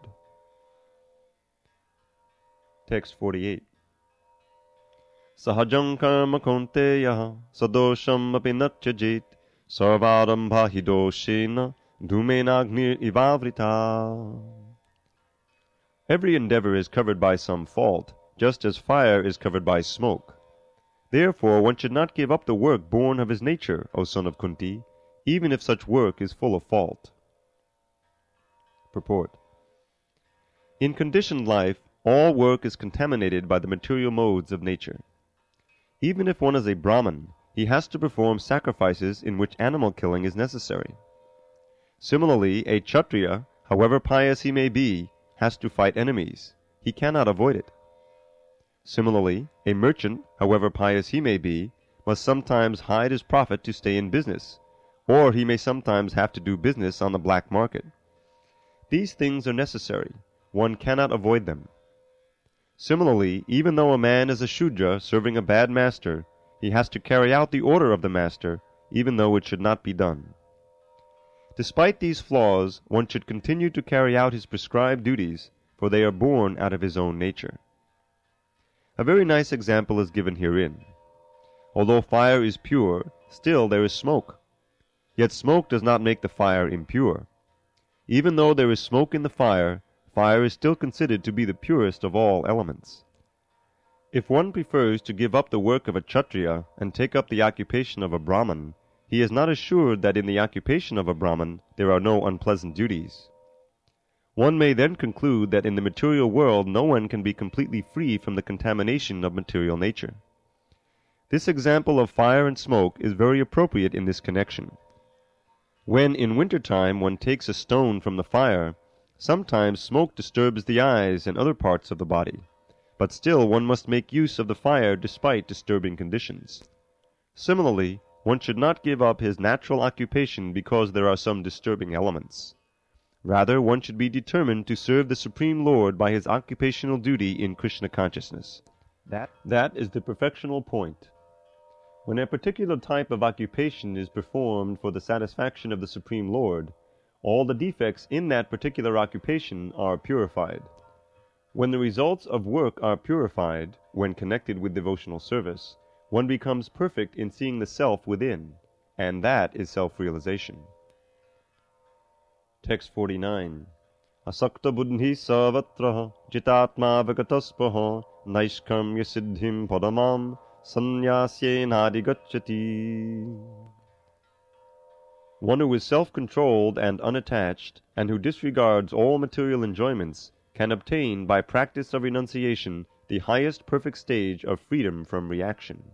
Text forty-eight. Sahajam karma kaunteya sadosham api nattyajit sarvadambha hidoshena dhumenagnir ivavrita. Every endeavor is covered by some fault, just as fire is covered by smoke. Therefore one should not give up the work born of his nature, O son of Kunti, even if such work is full of fault. Purport. In conditioned life, all work is contaminated by the material modes of nature. Even if one is a Brahmin, he has to perform sacrifices in which animal killing is necessary. Similarly, a Kshatriya, however pious he may be, has to fight enemies. He cannot avoid it. Similarly, a merchant, however pious he may be, must sometimes hide his profit to stay in business, or he may sometimes have to do business on the black market. These things are necessary. One cannot avoid them. Similarly, even though a man is a Shudra serving a bad master, he has to carry out the order of the master, even though it should not be done. Despite these flaws, one should continue to carry out his prescribed duties, for they are born out of his own nature. A very nice example is given herein. Although fire is pure, still there is smoke. Yet smoke does not make the fire impure. Even though there is smoke in the fire, fire is still considered to be the purest of all elements. If one prefers to give up the work of a Kshatriya and take up the occupation of a Brahmin, he is not assured that in the occupation of a Brahmin there are no unpleasant duties. One may then conclude that in the material world no one can be completely free from the contamination of material nature. This example of fire and smoke is very appropriate in this connection. When in winter-time one takes a stone from the fire, sometimes smoke disturbs the eyes and other parts of the body, but still one must make use of the fire despite disturbing conditions. Similarly, one should not give up his natural occupation because there are some disturbing elements. Rather, one should be determined to serve the Supreme Lord by his occupational duty in Krishna consciousness. That, that is the perfectional point. When a particular type of occupation is performed for the satisfaction of the Supreme Lord, all the defects in that particular occupation are purified. When the results of work are purified, when connected with devotional service, one becomes perfect in seeing the self within, and that is self-realization. Text forty-nine. Asakta buddhi savatra jitatma vagataspaha naishkarmya siddhim padamam sannyasyena gacchati. One who is self-controlled and unattached, and who disregards all material enjoyments, can obtain by practice of renunciation the highest perfect stage of freedom from reaction.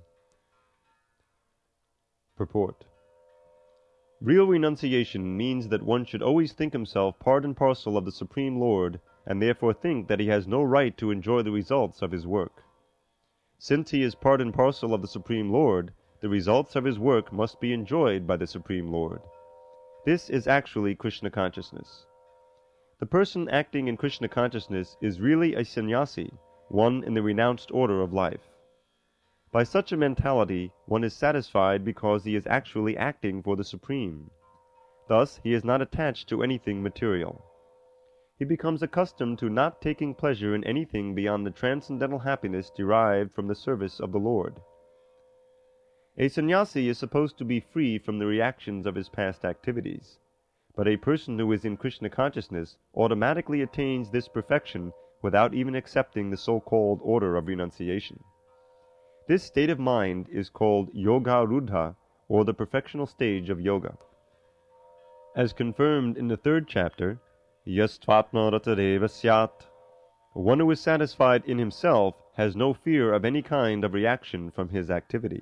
Purport. Real renunciation means that one should always think himself part and parcel of the Supreme Lord, and therefore think that he has no right to enjoy the results of his work. Since he is part and parcel of the Supreme Lord, the results of his work must be enjoyed by the Supreme Lord. This is actually Krishna consciousness. The person acting in Krishna consciousness is really a sannyasi, one in the renounced order of life. By such a mentality, one is satisfied because he is actually acting for the Supreme. Thus, he is not attached to anything material. He becomes accustomed to not taking pleasure in anything beyond the transcendental happiness derived from the service of the Lord. A sannyasi is supposed to be free from the reactions of his past activities, but a person who is in Krishna consciousness automatically attains this perfection without even accepting the so-called order of renunciation. This state of mind is called Yoga Rudha, or the perfectional stage of yoga. As confirmed in the third chapter, Yastvatma Ratareva Syat, one who is satisfied in himself has no fear of any kind of reaction from his activity.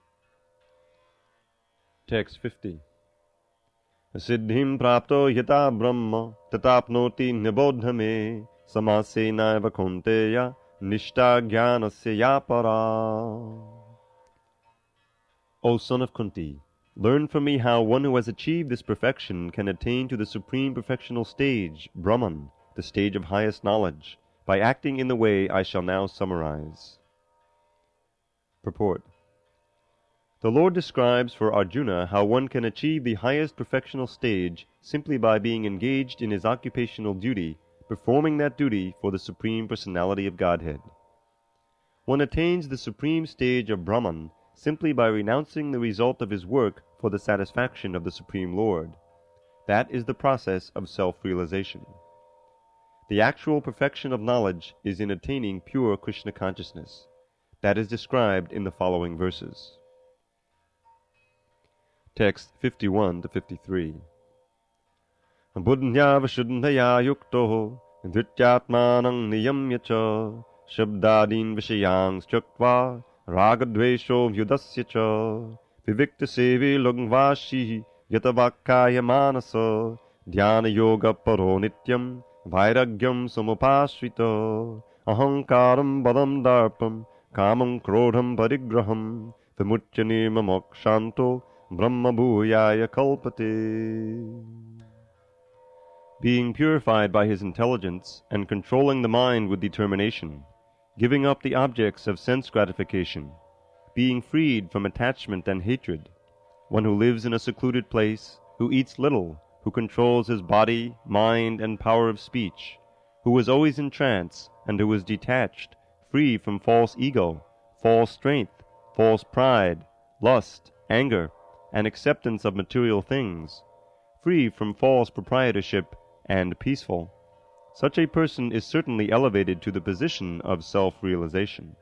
Text fifty. Siddhim prapto yata brahma tatapnoti nibodhame samase naiva kunteya nishta jnanasya yapara. O son of Kunti, learn from me how one who has achieved this perfection can attain to the supreme perfectional stage, Brahman, the stage of highest knowledge, by acting in the way I shall now summarize. Purport. The Lord describes for Arjuna how one can achieve the highest perfectional stage simply by being engaged in his occupational duty, performing that duty for the Supreme Personality of Godhead. One attains the supreme stage of Brahman simply by renouncing the result of his work for the satisfaction of the Supreme Lord. That is the process of self-realization. The actual perfection of knowledge is in attaining pure Krishna consciousness. That is described in the following verses. Text fifty-one to fifty-three. Buddhya vashuddhaya yukto dhrityatmanang niyamya cha shabdadin vishayang struktva ragadvesho vyudasya cha vivikta sevi lugvashi yatavakaya manasa dhyana yoga paro nityam vairagyam samupashrita ahankaram badam darpam kamam krodham parigraham vimucya nirma mokshanto brahma bhuyaya kalpate. Being purified by his intelligence and controlling the mind with determination, giving up the objects of sense gratification, being freed from attachment and hatred, one who lives in a secluded place, who eats little, who controls his body, mind, and power of speech, who is always in trance, and who is detached, free from false ego, false strength, false pride, lust, anger, and acceptance of material things, free from false proprietorship, and peaceful. Such a person is certainly elevated to the position of self-realization.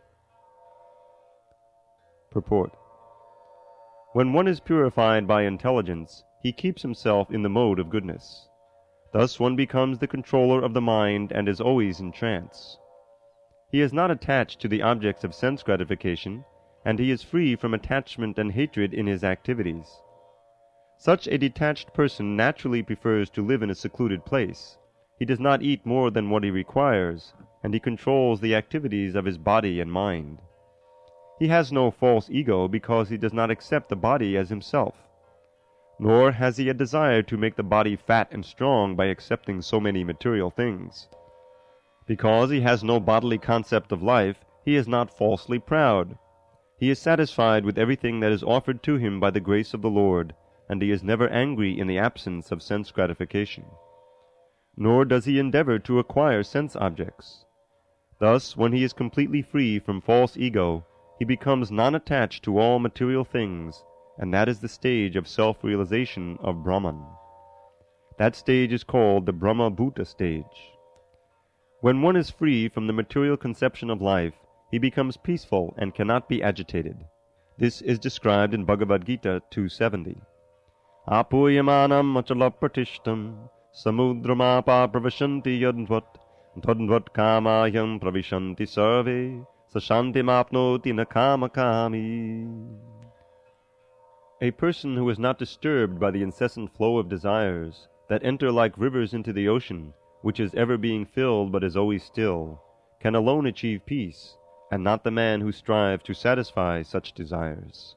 Purport. When one is purified by intelligence, he keeps himself in the mode of goodness. Thus one becomes the controller of the mind and is always in trance. He is not attached to the objects of sense gratification, and he is free from attachment and hatred in his activities. Such a detached person naturally prefers to live in a secluded place. He does not eat more than what he requires, and he controls the activities of his body and mind. He has no false ego because he does not accept the body as himself. Nor has he a desire to make the body fat and strong by accepting so many material things. Because he has no bodily concept of life, he is not falsely proud. He is satisfied with everything that is offered to him by the grace of the Lord, and he is never angry in the absence of sense gratification. Nor does he endeavor to acquire sense objects. Thus, when he is completely free from false ego, he becomes non-attached to all material things, and that is the stage of self-realization of Brahman. That stage is called the Brahma Bhuta stage. When one is free from the material conception of life, he becomes peaceful and cannot be agitated. This is described in Bhagavad Gita two seventy. Apuyamanam achalapratishtam samudramapa pravashanti yadvat tadvat kamayam pravishanti sarve sashantimapnoti nakamakami. A person who is not disturbed by the incessant flow of desires that enter like rivers into the ocean, which is ever being filled but is always still, can alone achieve peace, and not the man who strives to satisfy such desires.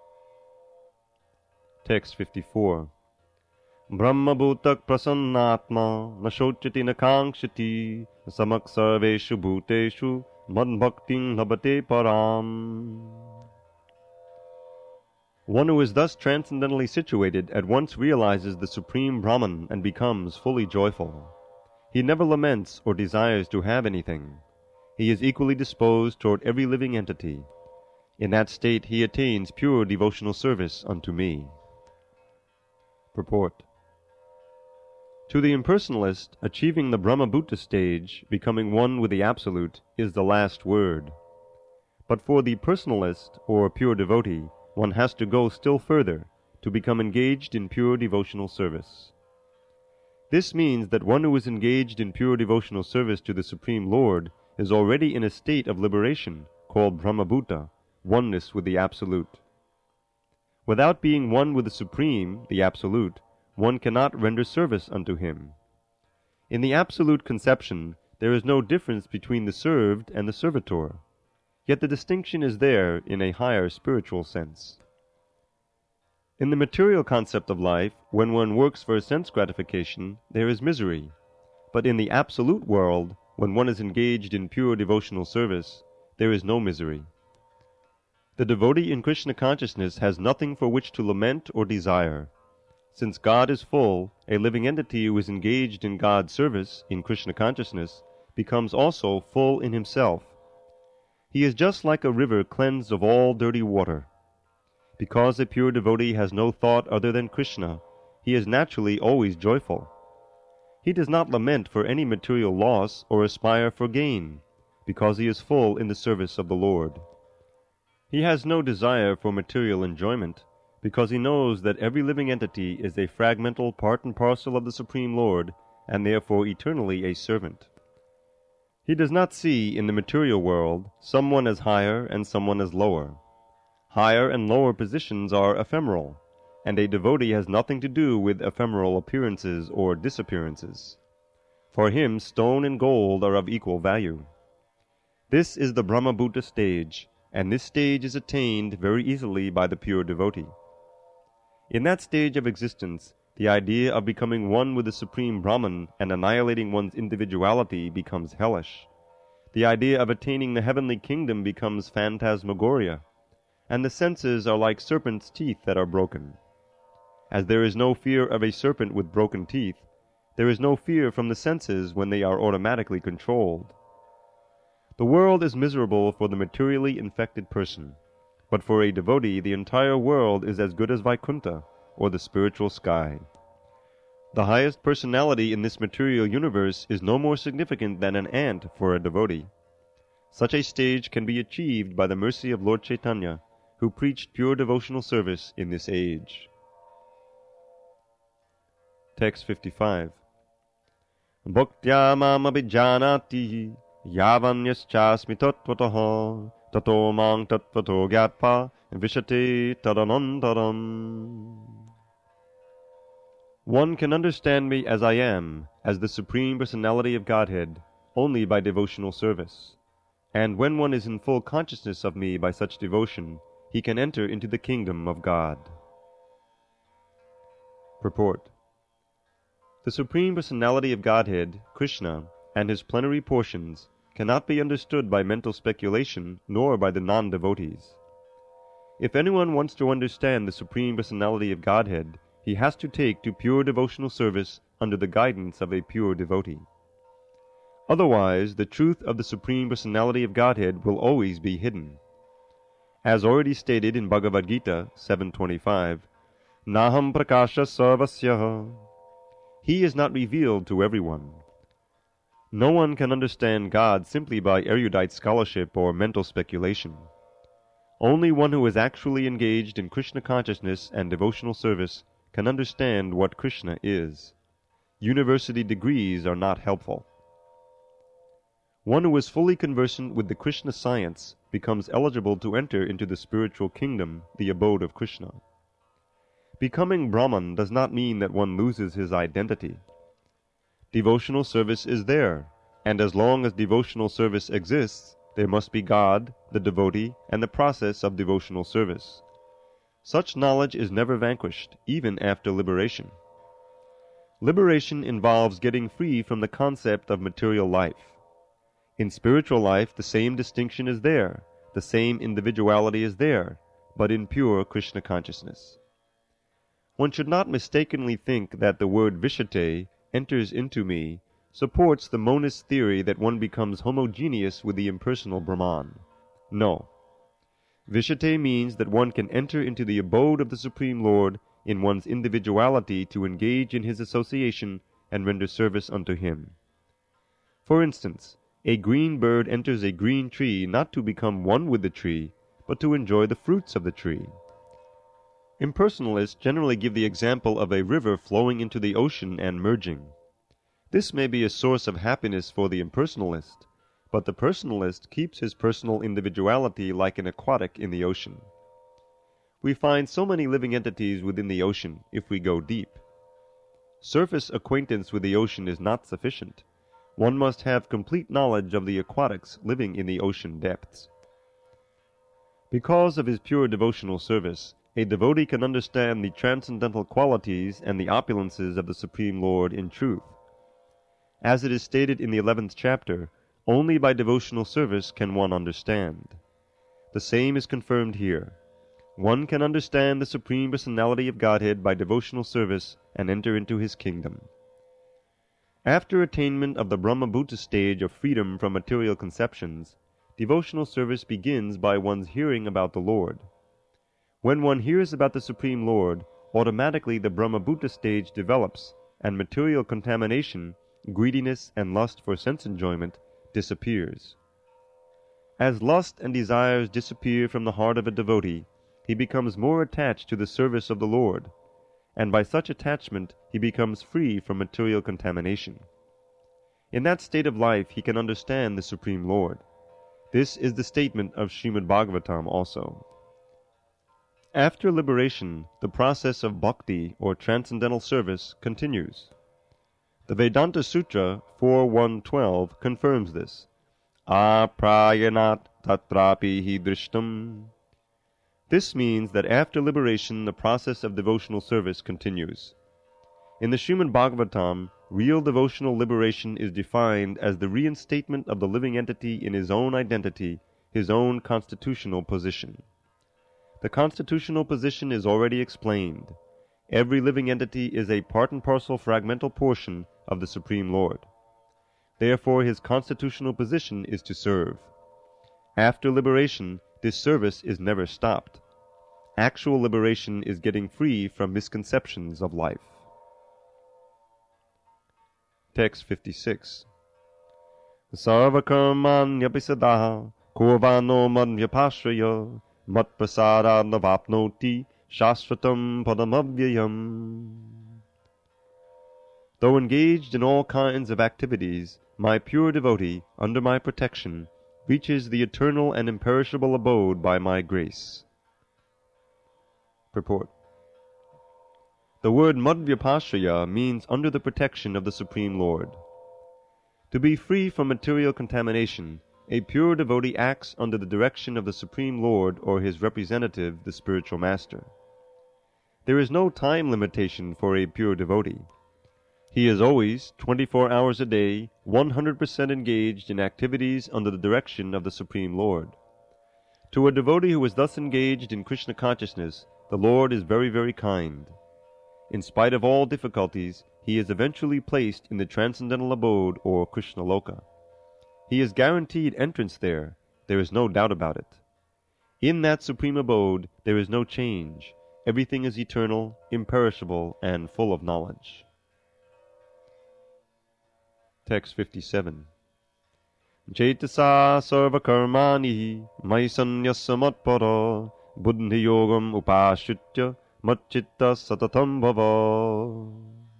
Text fifty-four. Brahma bhutak prasannatma nashochati nakankshati samak sarveshu bhuteshu madbhaktin labate param. One who is thus transcendently situated at once realizes the Supreme Brahman and becomes fully joyful. He never laments or desires to have anything. He is equally disposed toward every living entity. In that state he attains pure devotional service unto me. Purport. To the impersonalist, achieving the Brahma Bhuta stage, becoming one with the Absolute, is the last word. But for the personalist, or pure devotee, one has to go still further, to become engaged in pure devotional service. This means that one who is engaged in pure devotional service to the Supreme Lord is already in a state of liberation, called Brahma Bhuta, oneness with the Absolute. Without being one with the Supreme, the Absolute, one cannot render service unto him. In the Absolute conception, there is no difference between the served and the servitor, yet the distinction is there in a higher spiritual sense. In the material concept of life, when one works for sense gratification, there is misery. But in the absolute world, when one is engaged in pure devotional service, there is no misery. The devotee in Krishna consciousness has nothing for which to lament or desire. Since God is full, a living entity who is engaged in God's service, in Krishna consciousness, becomes also full in himself. He is just like a river cleansed of all dirty water. Because a pure devotee has no thought other than Krishna, he is naturally always joyful. He does not lament for any material loss or aspire for gain, because he is full in the service of the Lord. He has no desire for material enjoyment, because he knows that every living entity is a fragmental part and parcel of the Supreme Lord, and therefore eternally a servant. He does not see in the material world someone as higher and someone as lower. Higher and lower positions are ephemeral, and a devotee has nothing to do with ephemeral appearances or disappearances. For him, stone and gold are of equal value. This is the Brahmabhuta stage, and this stage is attained very easily by the pure devotee. In that stage of existence, the idea of becoming one with the Supreme Brahman and annihilating one's individuality becomes hellish. The idea of attaining the heavenly kingdom becomes phantasmagoria, and the senses are like serpents' teeth that are broken. As there is no fear of a serpent with broken teeth, there is no fear from the senses when they are automatically controlled. The world is miserable for the materially infected person, but for a devotee the entire world is as good as Vaikuntha, or the spiritual sky. The highest personality in this material universe is no more significant than an ant for a devotee. Such a stage can be achieved by the mercy of Lord Chaitanya, who preached pure devotional service in this age. Text fifty-five. Bhaktya mam abhijanati yavanyaschasmi tattvataha tato mang tattvato gyatpa vishate tadanantaram. One can understand me as I am, as the Supreme Personality of Godhead, only by devotional service. And when one is in full consciousness of me by such devotion, he can enter into the kingdom of God. Purport. The Supreme Personality of Godhead, Krishna, and his plenary portions cannot be understood by mental speculation nor by the non-devotees. If anyone wants to understand the Supreme Personality of Godhead, he has to take to pure devotional service under the guidance of a pure devotee. Otherwise, the truth of the Supreme Personality of Godhead will always be hidden. As already stated in Bhagavad Gita seven twenty-five, Naham prakasha sarvasya. He is not revealed to everyone. No one can understand God simply by erudite scholarship or mental speculation. Only one who is actually engaged in Krishna consciousness and devotional service can understand what Krishna is. University degrees are not helpful. One who is fully conversant with the Krishna science becomes eligible to enter into the spiritual kingdom, the abode of Krishna. Becoming Brahman does not mean that one loses his identity. Devotional service is there, and as long as devotional service exists, there must be God, the devotee, and the process of devotional service. Such knowledge is never vanquished, even after liberation. Liberation involves getting free from the concept of material life. In spiritual life, the same distinction is there, the same individuality is there, but in pure Krishna consciousness. One should not mistakenly think that the word vishate, enters into me, supports the monist theory that one becomes homogeneous with the impersonal Brahman. No. Vishate means that one can enter into the abode of the Supreme Lord in one's individuality to engage in his association and render service unto him. For instance, a green bird enters a green tree not to become one with the tree, but to enjoy the fruits of the tree. Impersonalists generally give the example of a river flowing into the ocean and merging. This may be a source of happiness for the impersonalist, but the personalist keeps his personal individuality like an aquatic in the ocean. We find so many living entities within the ocean if we go deep. Surface acquaintance with the ocean is not sufficient. One must have complete knowledge of the aquatics living in the ocean depths. Because of his pure devotional service, a devotee can understand the transcendental qualities and the opulences of the Supreme Lord in truth. As it is stated in the eleventh chapter, only by devotional service can one understand. The same is confirmed here. One can understand the Supreme Personality of Godhead by devotional service and enter into his kingdom. After attainment of the Brahma-Bhuta stage of freedom from material conceptions, devotional service begins by one's hearing about the Lord. When one hears about the Supreme Lord, automatically the Brahma-Bhuta stage develops, and material contamination, greediness, and lust for sense enjoyment disappears. As lust and desires disappear from the heart of a devotee, he becomes more attached to the service of the Lord, and by such attachment he becomes free from material contamination. In that state of life he can understand the Supreme Lord. This is the statement of Srimad Bhagavatam also. After liberation, the process of bhakti, or transcendental service, continues. The Vedanta Sutra four one twelve confirms this. Aprayanat tatrapi hi drishtam. This means that after liberation the process of devotional service continues. In the Srimad Bhagavatam, real devotional liberation is defined as the reinstatement of the living entity in his own identity, his own constitutional position. The constitutional position is already explained. Every living entity is a part and parcel fragmental portion of the Supreme Lord. Therefore his constitutional position is to serve. After liberation, this service is never stopped. Actual liberation is getting free from misconceptions of life. Text fifty-six. Sarvakarmanyabhisadaha kurvano madhyapashraya matprasada navapnoti shasvatam padamavyayam. Though engaged in all kinds of activities, my pure devotee, under my protection, reaches the eternal and imperishable abode by my grace. Purport. The word madhyapashraya means under the protection of the Supreme Lord. To be free from material contamination, a pure devotee acts under the direction of the Supreme Lord or his representative, the spiritual master. There is no time limitation for a pure devotee. He is always, twenty-four hours a day, one hundred percent engaged in activities under the direction of the Supreme Lord. To a devotee who is thus engaged in Krishna consciousness, the Lord is very, very kind. In spite of all difficulties, he is eventually placed in the transcendental abode or Krishna Loka. He is guaranteed entrance there, there is no doubt about it. In that supreme abode there is no change, everything is eternal, imperishable, and full of knowledge. Text fifty-seven. Jetasa sarva karmani maisanyasa matpara buddhi yogam upashritya matchitta satatam bhava.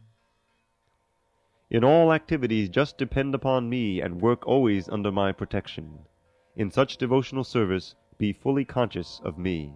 In all activities just depend upon me and work always under my protection. In such devotional service be fully conscious of me.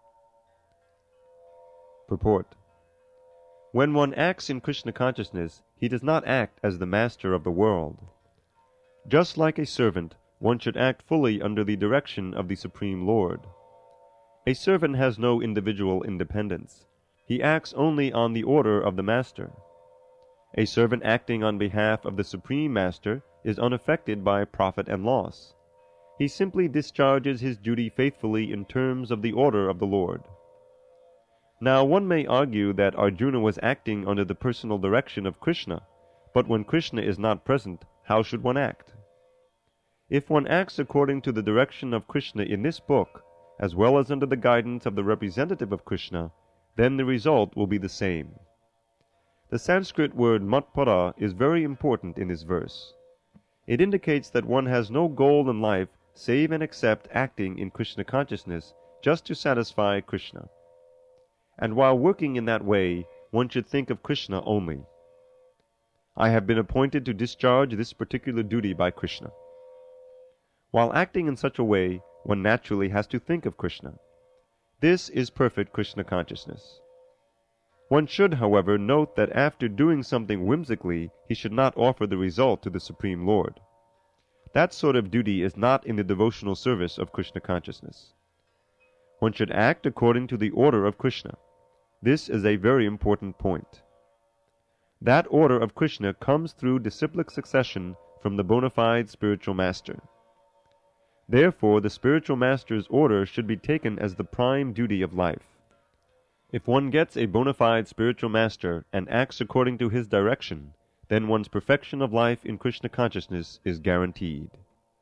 Purport. When one acts in Krishna consciousness, he does not act as the master of the world. Just like a servant, one should act fully under the direction of the Supreme Lord. A servant has no individual independence. He acts only on the order of the master. A servant acting on behalf of the Supreme Master is unaffected by profit and loss. He simply discharges his duty faithfully in terms of the order of the Lord. Now one may argue that Arjuna was acting under the personal direction of Krishna, but when Krishna is not present, how should one act? If one acts according to the direction of Krishna in this book, as well as under the guidance of the representative of Krishna, then the result will be the same. The Sanskrit word matpara is very important in this verse. It indicates that one has no goal in life save and except acting in Krishna consciousness just to satisfy Krishna. And while working in that way, one should think of Krishna only. I have been appointed to discharge this particular duty by Krishna. While acting in such a way, one naturally has to think of Krishna. This is perfect Krishna consciousness. One should, however, note that after doing something whimsically, he should not offer the result to the Supreme Lord. That sort of duty is not in the devotional service of Krishna consciousness. One should act according to the order of Krishna. This is a very important point. That order of Krishna comes through disciplic succession from the bona fide spiritual master. Therefore, the spiritual master's order should be taken as the prime duty of life. If one gets a bona fide spiritual master and acts according to his direction, then one's perfection of life in Krishna consciousness is guaranteed.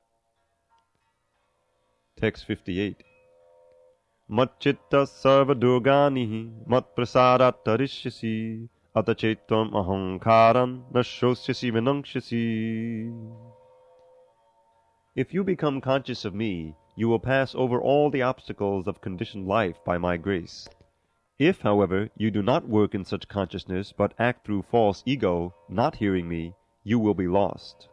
Text fifty-eight. Matchitta sarva durgani mat prasadat tarishyasi atachetvam ahankaram nashosyasi vinangshasi. If you become conscious of me, you will pass over all the obstacles of conditioned life by my grace. If, however, you do not work in such consciousness, but act through false ego, not hearing me, you will be lost.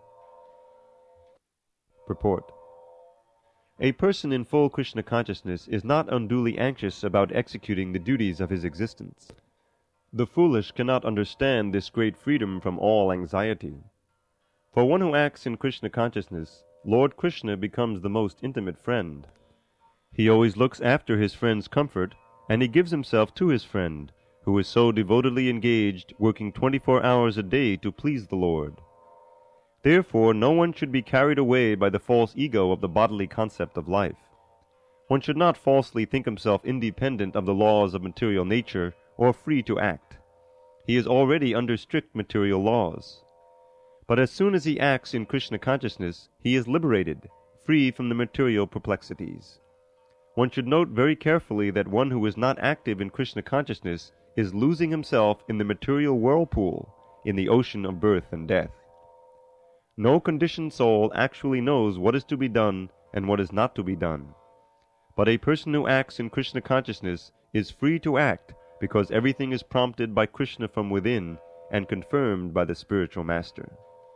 Purport. A person in full Krishna consciousness is not unduly anxious about executing the duties of his existence. The foolish cannot understand this great freedom from all anxiety. For one who acts in Krishna consciousness, Lord Krishna becomes the most intimate friend. He always looks after his friend's comfort, and he gives himself to his friend, who is so devotedly engaged, working twenty-four hours a day to please the Lord. Therefore, no one should be carried away by the false ego of the bodily concept of life. One should not falsely think himself independent of the laws of material nature or free to act. He is already under strict material laws. But as soon as he acts in Krishna consciousness, he is liberated, free from the material perplexities. One should note very carefully that one who is not active in Krishna consciousness is losing himself in the material whirlpool, in the ocean of birth and death. No conditioned soul actually knows what is to be done and what is not to be done. But a person who acts in Krishna consciousness is free to act because everything is prompted by Krishna from within and confirmed by the spiritual master.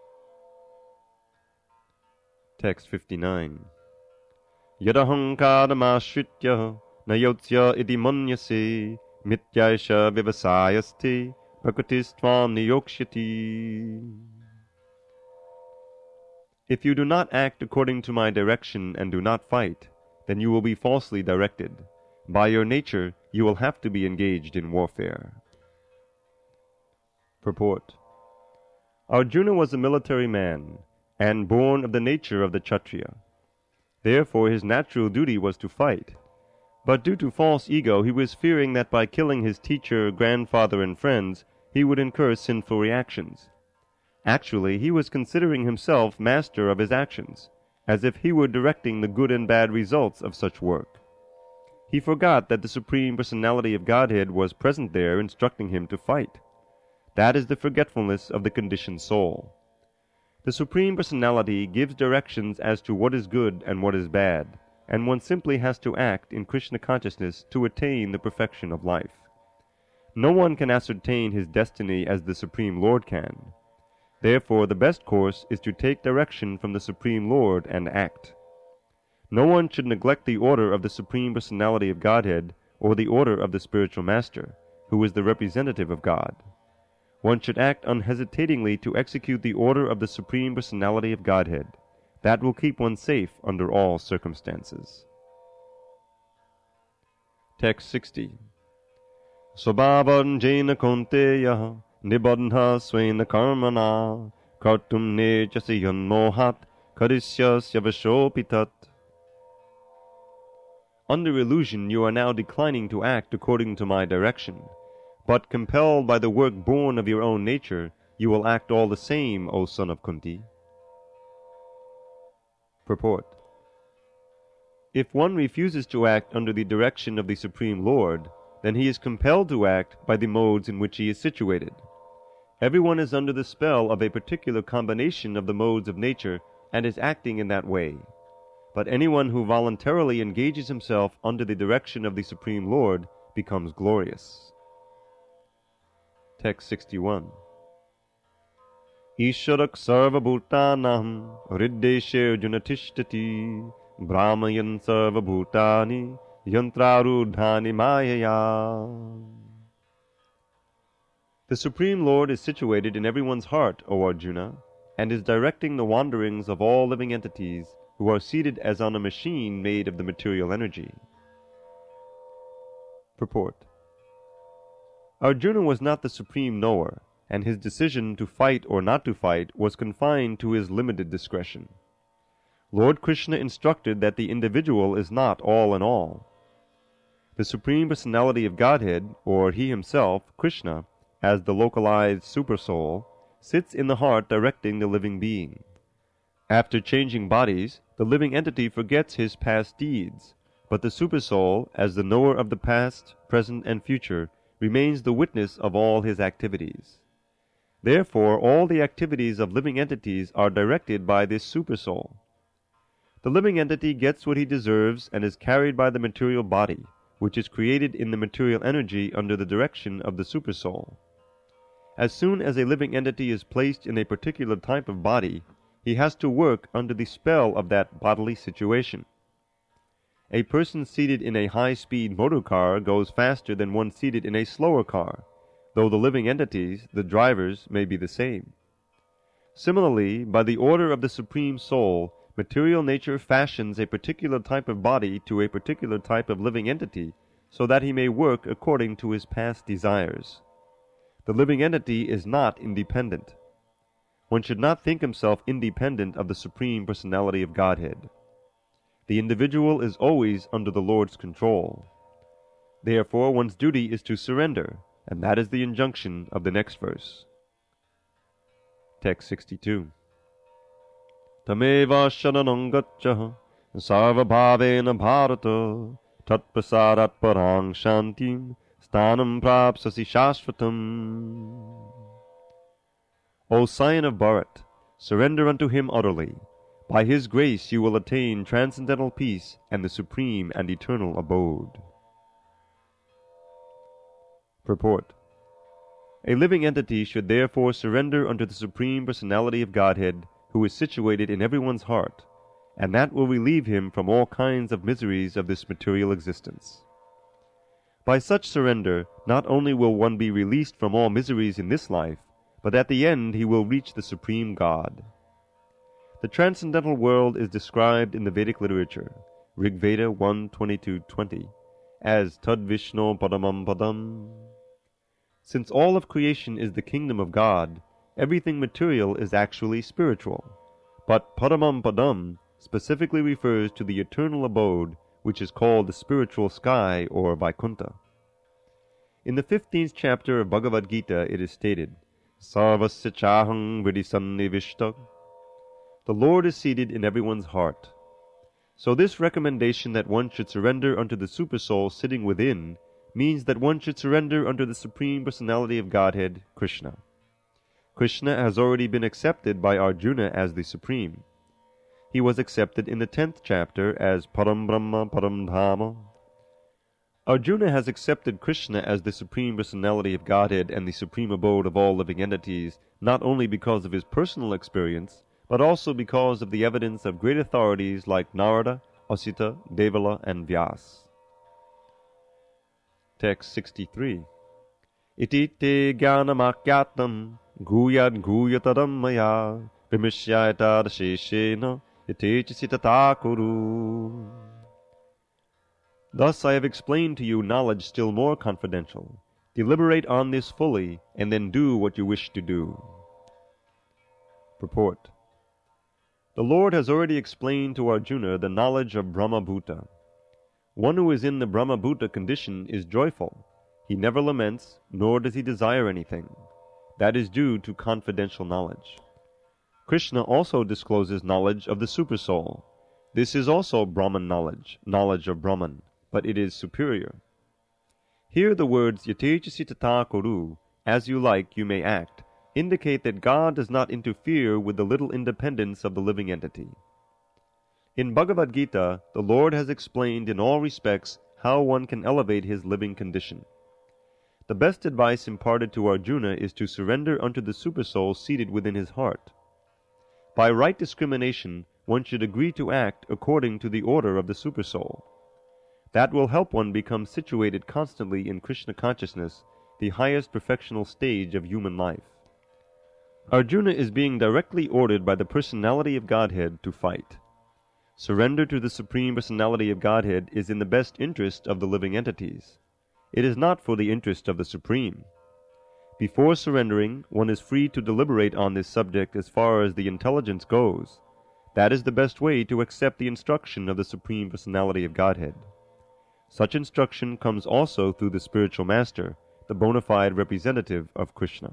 Text fifty-nine. Yadahankaramashritya nayotsya iti manyase mityaisha vivasayaste prakrtistvam niyokshyati. If you do not act according to my direction and do not fight, then you will be falsely directed. By your nature, you will have to be engaged in warfare. Purport. Arjuna was a military man, and born of the nature of the Kshatriya. Therefore his natural duty was to fight. But due to false ego, he was fearing that by killing his teacher, grandfather, and friends, he would incur sinful reactions. Actually, he was considering himself master of his actions, as if he were directing the good and bad results of such work. He forgot that the Supreme Personality of Godhead was present there instructing him to fight. That is the forgetfulness of the conditioned soul. The Supreme Personality gives directions as to what is good and what is bad, and one simply has to act in Krishna consciousness to attain the perfection of life. No one can ascertain his destiny as the Supreme Lord can. Therefore, the best course is to take direction from the Supreme Lord and act. No one should neglect the order of the Supreme Personality of Godhead or the order of the Spiritual Master, who is the representative of God. One should act unhesitatingly to execute the order of the Supreme Personality of Godhead. That will keep one safe under all circumstances. Text sixty. Svabhavam jena kaunteya nibadha svena karmana kartum nejasi yanmohat karisyasya vashopitat. Under illusion you are now declining to act according to my direction. But compelled by the work born of your own nature, you will act all the same, O son of Kunti. Purport. If one refuses to act under the direction of the Supreme Lord, then he is compelled to act by the modes in which he is situated. Everyone is under the spell of a particular combination of the modes of nature and is acting in that way. But anyone who voluntarily engages himself under the direction of the Supreme Lord becomes glorious. Text sixty-one. Isharak sarva bhutanam riddeshe junatishtati brahmayan sarva bhutani yantrarudhani mayaya. The Supreme Lord is situated in everyone's heart, O Arjuna, and is directing the wanderings of all living entities who are seated as on a machine made of the material energy. Purport. Arjuna was not the supreme knower, and his decision to fight or not to fight was confined to his limited discretion. Lord Krishna instructed that the individual is not all in all. The Supreme Personality of Godhead, or He Himself, Krishna, as the localized Supersoul, sits in the heart directing the living being. After changing bodies, the living entity forgets his past deeds, but the Supersoul, as the knower of the past, present, and future, remains the witness of all his activities. Therefore, all the activities of living entities are directed by this Supersoul. The living entity gets what he deserves and is carried by the material body, which is created in the material energy under the direction of the Supersoul. As soon as a living entity is placed in a particular type of body, he has to work under the spell of that bodily situation. A person seated in a high-speed motor car goes faster than one seated in a slower car, though the living entities, the drivers, may be the same. Similarly, by the order of the Supreme Soul, material nature fashions a particular type of body to a particular type of living entity, so that he may work according to his past desires. The living entity is not independent. One should not think himself independent of the Supreme Personality of Godhead. The individual is always under the Lord's control. Therefore, one's duty is to surrender, and that is the injunction of the next verse. Text sixty-two. Tameva sharanam gaccha sarvabhavena bharata tatprasadat parang shantim stanam prapsasi shashvatam. O Scion of Bharat, surrender unto him utterly. By his grace you will attain transcendental peace and the supreme and eternal abode. Purport. A living entity should therefore surrender unto the Supreme Personality of Godhead, who is situated in everyone's heart, and that will relieve him from all kinds of miseries of this material existence. By such surrender, not only will one be released from all miseries in this life, but at the end he will reach the Supreme God. The transcendental world is described in the Vedic literature, Rig Veda one twenty-two twenty, as Tad Vishno Padamam Padam. Since all of creation is the kingdom of God, everything material is actually spiritual. But Padamam Padam specifically refers to the eternal abode, which is called the spiritual sky or Vaikuntha. In the fifteenth chapter of Bhagavad Gita it is stated, Sarvasya chaham vidisannivishtak. The Lord is seated in everyone's heart. So this recommendation that one should surrender unto the Supersoul sitting within means that one should surrender unto the Supreme Personality of Godhead, Krishna. Krishna has already been accepted by Arjuna as the Supreme. He was accepted in the tenth chapter as Param Brahma Param Dhama. Arjuna has accepted Krishna as the Supreme Personality of Godhead and the supreme abode of all living entities, not only because of his personal experience, but also because of the evidence of great authorities like Narada, Asita, Devala, and Vyas. Text sixty-three. Iti te jnanamakyatam guyad guyatadam maya vimishyayata sheshena iti chisitata kuru. Thus I have explained to you knowledge still more confidential. Deliberate on this fully, and then do what you wish to do. Purport. The Lord has already explained to Arjuna the knowledge of Brahma-bhuta. One who is in the Brahma-bhuta condition is joyful. He never laments, nor does he desire anything. That is due to confidential knowledge. Krishna also discloses knowledge of the Supersoul. This is also Brahman knowledge, knowledge of Brahman, but it is superior. Here the words Yatechasitata Kuru, as you like you may act, indicate that God does not interfere with the little independence of the living entity. In Bhagavad Gita, the Lord has explained in all respects how one can elevate his living condition. The best advice imparted to Arjuna is to surrender unto the Supersoul seated within his heart. By right discrimination, one should agree to act according to the order of the Supersoul. That will help one become situated constantly in Krishna consciousness, the highest perfectional stage of human life. Arjuna is being directly ordered by the Personality of Godhead to fight. Surrender to the Supreme Personality of Godhead is in the best interest of the living entities. It is not for the interest of the Supreme. Before surrendering, one is free to deliberate on this subject as far as the intelligence goes. That is the best way to accept the instruction of the Supreme Personality of Godhead. Such instruction comes also through the spiritual master, the bona fide representative of Krishna.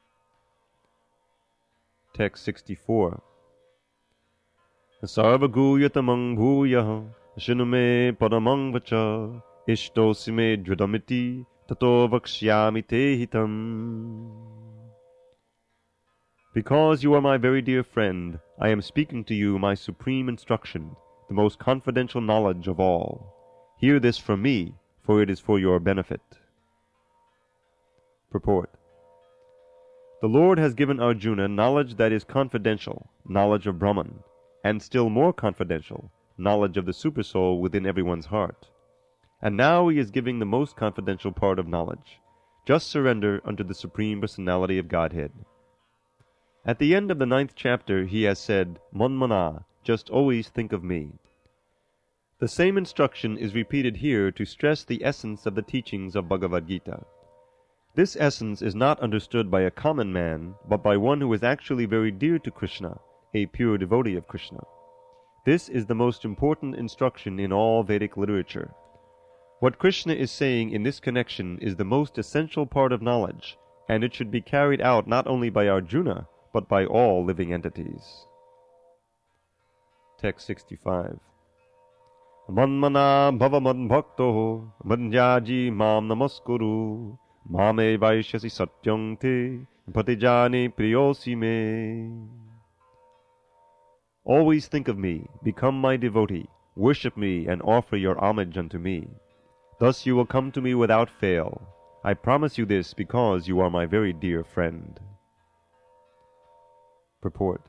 Text sixty-four. Sarvaguyatamang bhuyah shinume padamang vacha ishtosime dridamiti tato vakshyami te hitam. Because you are my very dear friend, I am speaking to you my supreme instruction, the most confidential knowledge of all. Hear this from me, for it is for your benefit. Purport. The Lord has given Arjuna knowledge that is confidential, knowledge of Brahman, and still more confidential, knowledge of the Supersoul within everyone's heart. And now he is giving the most confidential part of knowledge. Just surrender unto the Supreme Personality of Godhead. At the end of the ninth chapter he has said, Manmana, just always think of me. The same instruction is repeated here to stress the essence of the teachings of Bhagavad Gita. This essence is not understood by a common man, but by one who is actually very dear to Krishna, a pure devotee of Krishna. This is the most important instruction in all Vedic literature. What Krishna is saying in this connection is the most essential part of knowledge, and it should be carried out not only by Arjuna, but by all living entities. Text sixty-five. Manmana bhava madbhakto madhyaji mam namaskuru mame vaishyasi satyam te patijani priyosi me. Always think of me, become my devotee, worship me, and offer your homage unto me. Thus you will come to me without fail. I promise you this because you are my very dear friend. Purport.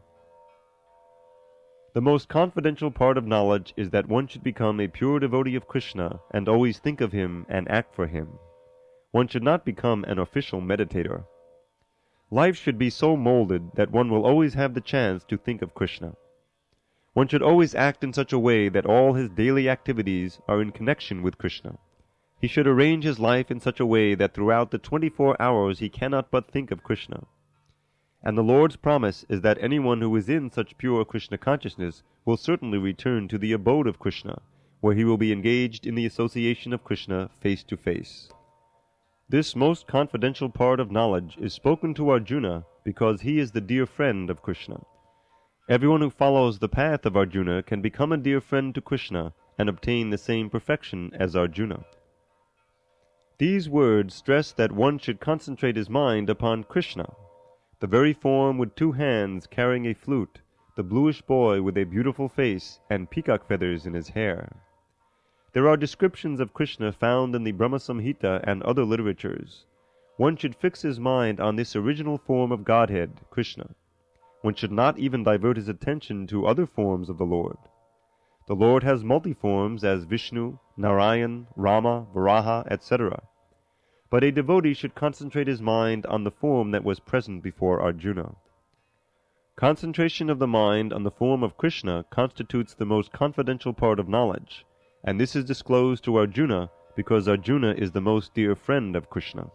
The most confidential part of knowledge is that one should become a pure devotee of Krishna and always think of him and act for him. One should not become an official meditator. Life should be so molded that one will always have the chance to think of Krishna. One should always act in such a way that all his daily activities are in connection with Krishna. He should arrange his life in such a way that throughout the twenty-four hours he cannot but think of Krishna. And the Lord's promise is that anyone who is in such pure Krishna consciousness will certainly return to the abode of Krishna, where he will be engaged in the association of Krishna face to face. This most confidential part of knowledge is spoken to Arjuna because he is the dear friend of Krishna. Everyone who follows the path of Arjuna can become a dear friend to Krishna and obtain the same perfection as Arjuna. These words stress that one should concentrate his mind upon Krishna, the very form with two hands carrying a flute, the bluish boy with a beautiful face and peacock feathers in his hair. There are descriptions of Krishna found in the Brahma Samhita and other literatures. One should fix his mind on this original form of Godhead, Krishna. One should not even divert his attention to other forms of the Lord. The Lord has multi-forms as Vishnu, Narayan, Rama, Varaha, et cetera. But a devotee should concentrate his mind on the form that was present before Arjuna. Concentration of the mind on the form of Krishna constitutes the most confidential part of knowledge, and this is disclosed to Arjuna because Arjuna is the most dear friend of Krishna.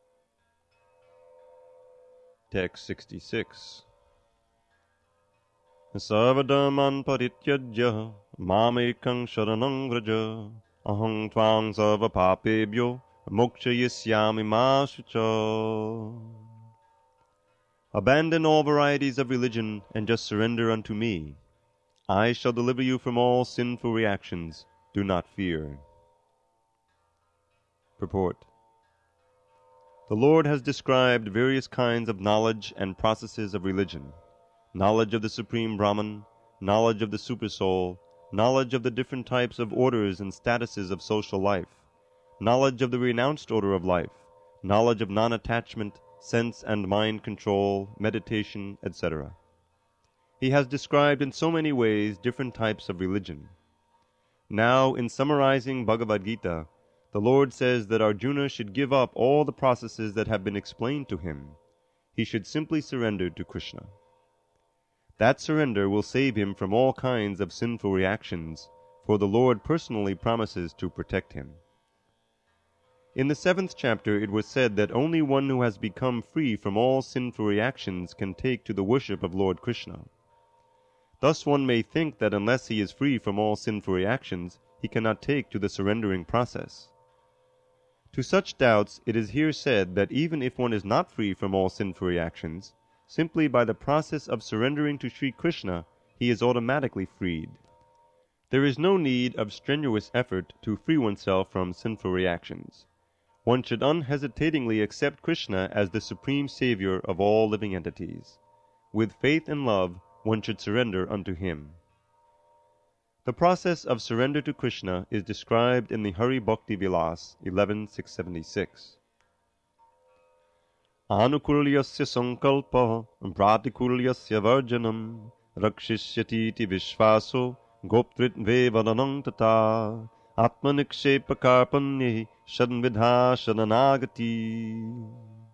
Text sixty-six. Sarvadharman parityajya mamekang sharanang vraja aham tvang sarva papebhyo mokshayisyami ma shucha. Abandon all varieties of religion and just surrender unto me. I shall deliver you from all sinful reactions. Do not fear. Purport. The Lord has described various kinds of knowledge and processes of religion. Knowledge of the Supreme Brahman, knowledge of the Supersoul, knowledge of the different types of orders and statuses of social life, knowledge of the renounced order of life, knowledge of non-attachment, sense and mind control, meditation, et cetera. He has described in so many ways different types of religion. Now, in summarizing Bhagavad Gita, the Lord says that Arjuna should give up all the processes that have been explained to him. He should simply surrender to Krishna. That surrender will save him from all kinds of sinful reactions, for the Lord personally promises to protect him. In the seventh chapter it was said that only one who has become free from all sinful reactions can take to the worship of Lord Krishna. Thus one may think that unless he is free from all sinful reactions, he cannot take to the surrendering process. To such doubts it is here said that even if one is not free from all sinful reactions, simply by the process of surrendering to Sri Krishna, he is automatically freed. There is no need of strenuous effort to free oneself from sinful reactions. One should unhesitatingly accept Krishna as the supreme savior of all living entities. With faith and love, one should surrender unto him. The process of surrender to Krishna is described in the Hari Bhakti Vilas eleven six seventy-six. Anukulyasya sankalpa pratikulyasya varjanam rakshishyatiti vishvaso goptritve vadanam tata atmanikshepa karpanye shadanvidha shadanagati.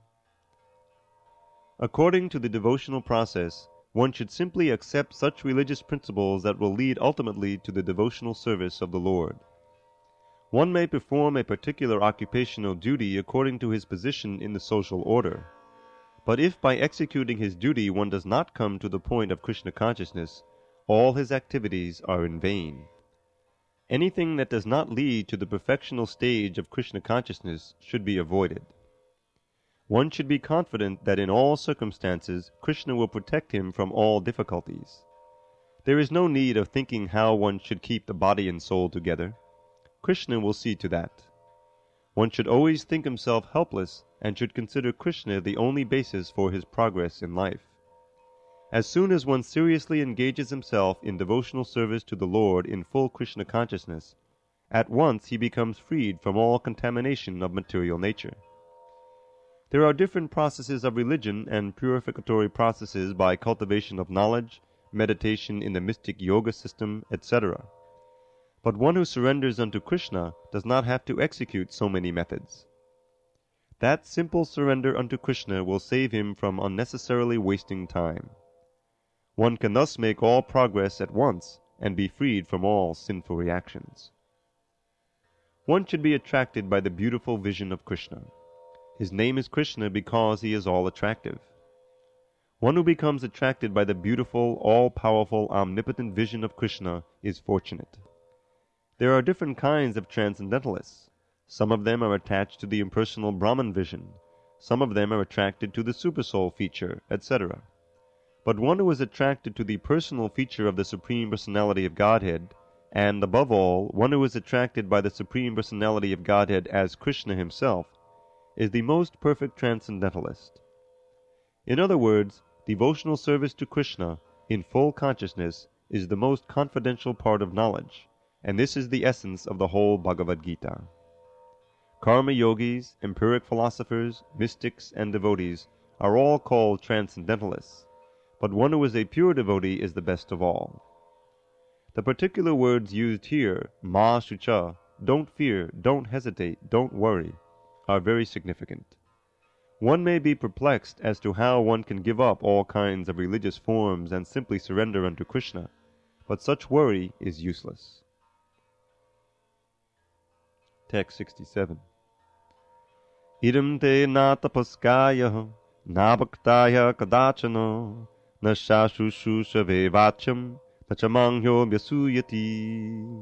According to the devotional process, one should simply accept such religious principles that will lead ultimately to the devotional service of the Lord. One may perform a particular occupational duty according to his position in the social order. But if by executing his duty one does not come to the point of Krishna consciousness, all his activities are in vain. Anything that does not lead to the perfectional stage of Krishna consciousness should be avoided. One should be confident that in all circumstances Krishna will protect him from all difficulties. There is no need of thinking how one should keep the body and soul together. Krishna will see to that. One should always think himself helpless and should consider Krishna the only basis for his progress in life. As soon as one seriously engages himself in devotional service to the Lord in full Krishna consciousness, at once he becomes freed from all contamination of material nature. There are different processes of religion and purificatory processes by cultivation of knowledge, meditation in the mystic yoga system, et cetera. But one who surrenders unto Krishna does not have to execute so many methods. That simple surrender unto Krishna will save him from unnecessarily wasting time. One can thus make all progress at once and be freed from all sinful reactions. One should be attracted by the beautiful vision of Krishna. His name is Krishna because he is all attractive. One who becomes attracted by the beautiful, all-powerful, omnipotent vision of Krishna is fortunate. There are different kinds of transcendentalists. Some of them are attached to the impersonal Brahman vision. Some of them are attracted to the Supersoul feature, et cetera. But one who is attracted to the personal feature of the Supreme Personality of Godhead, and, above all, one who is attracted by the Supreme Personality of Godhead as Krishna himself, is the most perfect transcendentalist. In other words, devotional service to Krishna in full consciousness is the most confidential part of knowledge, and this is the essence of the whole Bhagavad Gita. Karma yogis, empiric philosophers, mystics, and devotees are all called transcendentalists, but one who is a pure devotee is the best of all. The particular words used here, ma shucha, don't fear, don't hesitate, don't worry, are very significant. One may be perplexed as to how one can give up all kinds of religious forms and simply surrender unto Krishna, but such worry is useless. Text sixty-seven. Idam te na tapaskaya na bhaktaya kadachana na shashushusave vacham na chamangyo vyasuyati.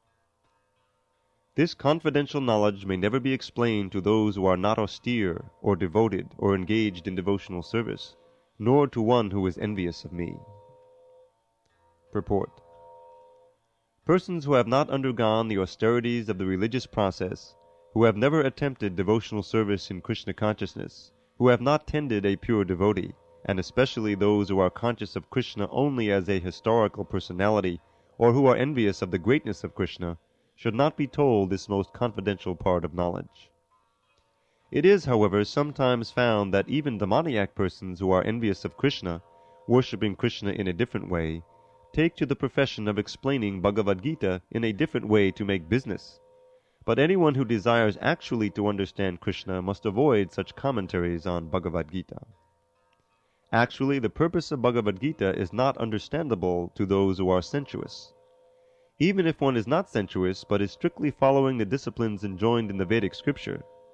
This confidential knowledge may never be explained to those who are not austere, or devoted, or engaged in devotional service, nor to one who is envious of me. Purport. Persons who have not undergone the austerities of the religious process, who have never attempted devotional service in Krishna consciousness, who have not tended a pure devotee, and especially those who are conscious of Krishna only as a historical personality, or who are envious of the greatness of Krishna, should not be told this most confidential part of knowledge. It is, however, sometimes found that even demoniac persons who are envious of Krishna, worshipping Krishna in a different way, take to the profession of explaining Bhagavad Gita in a different way to make business. But anyone who desires actually to understand Krishna must avoid such commentaries on Bhagavad Gita. Actually, the purpose of Bhagavad Gita is not understandable to those who are sensuous. Even if one is not sensuous, but is strictly following the disciplines enjoined in the Vedic scripture,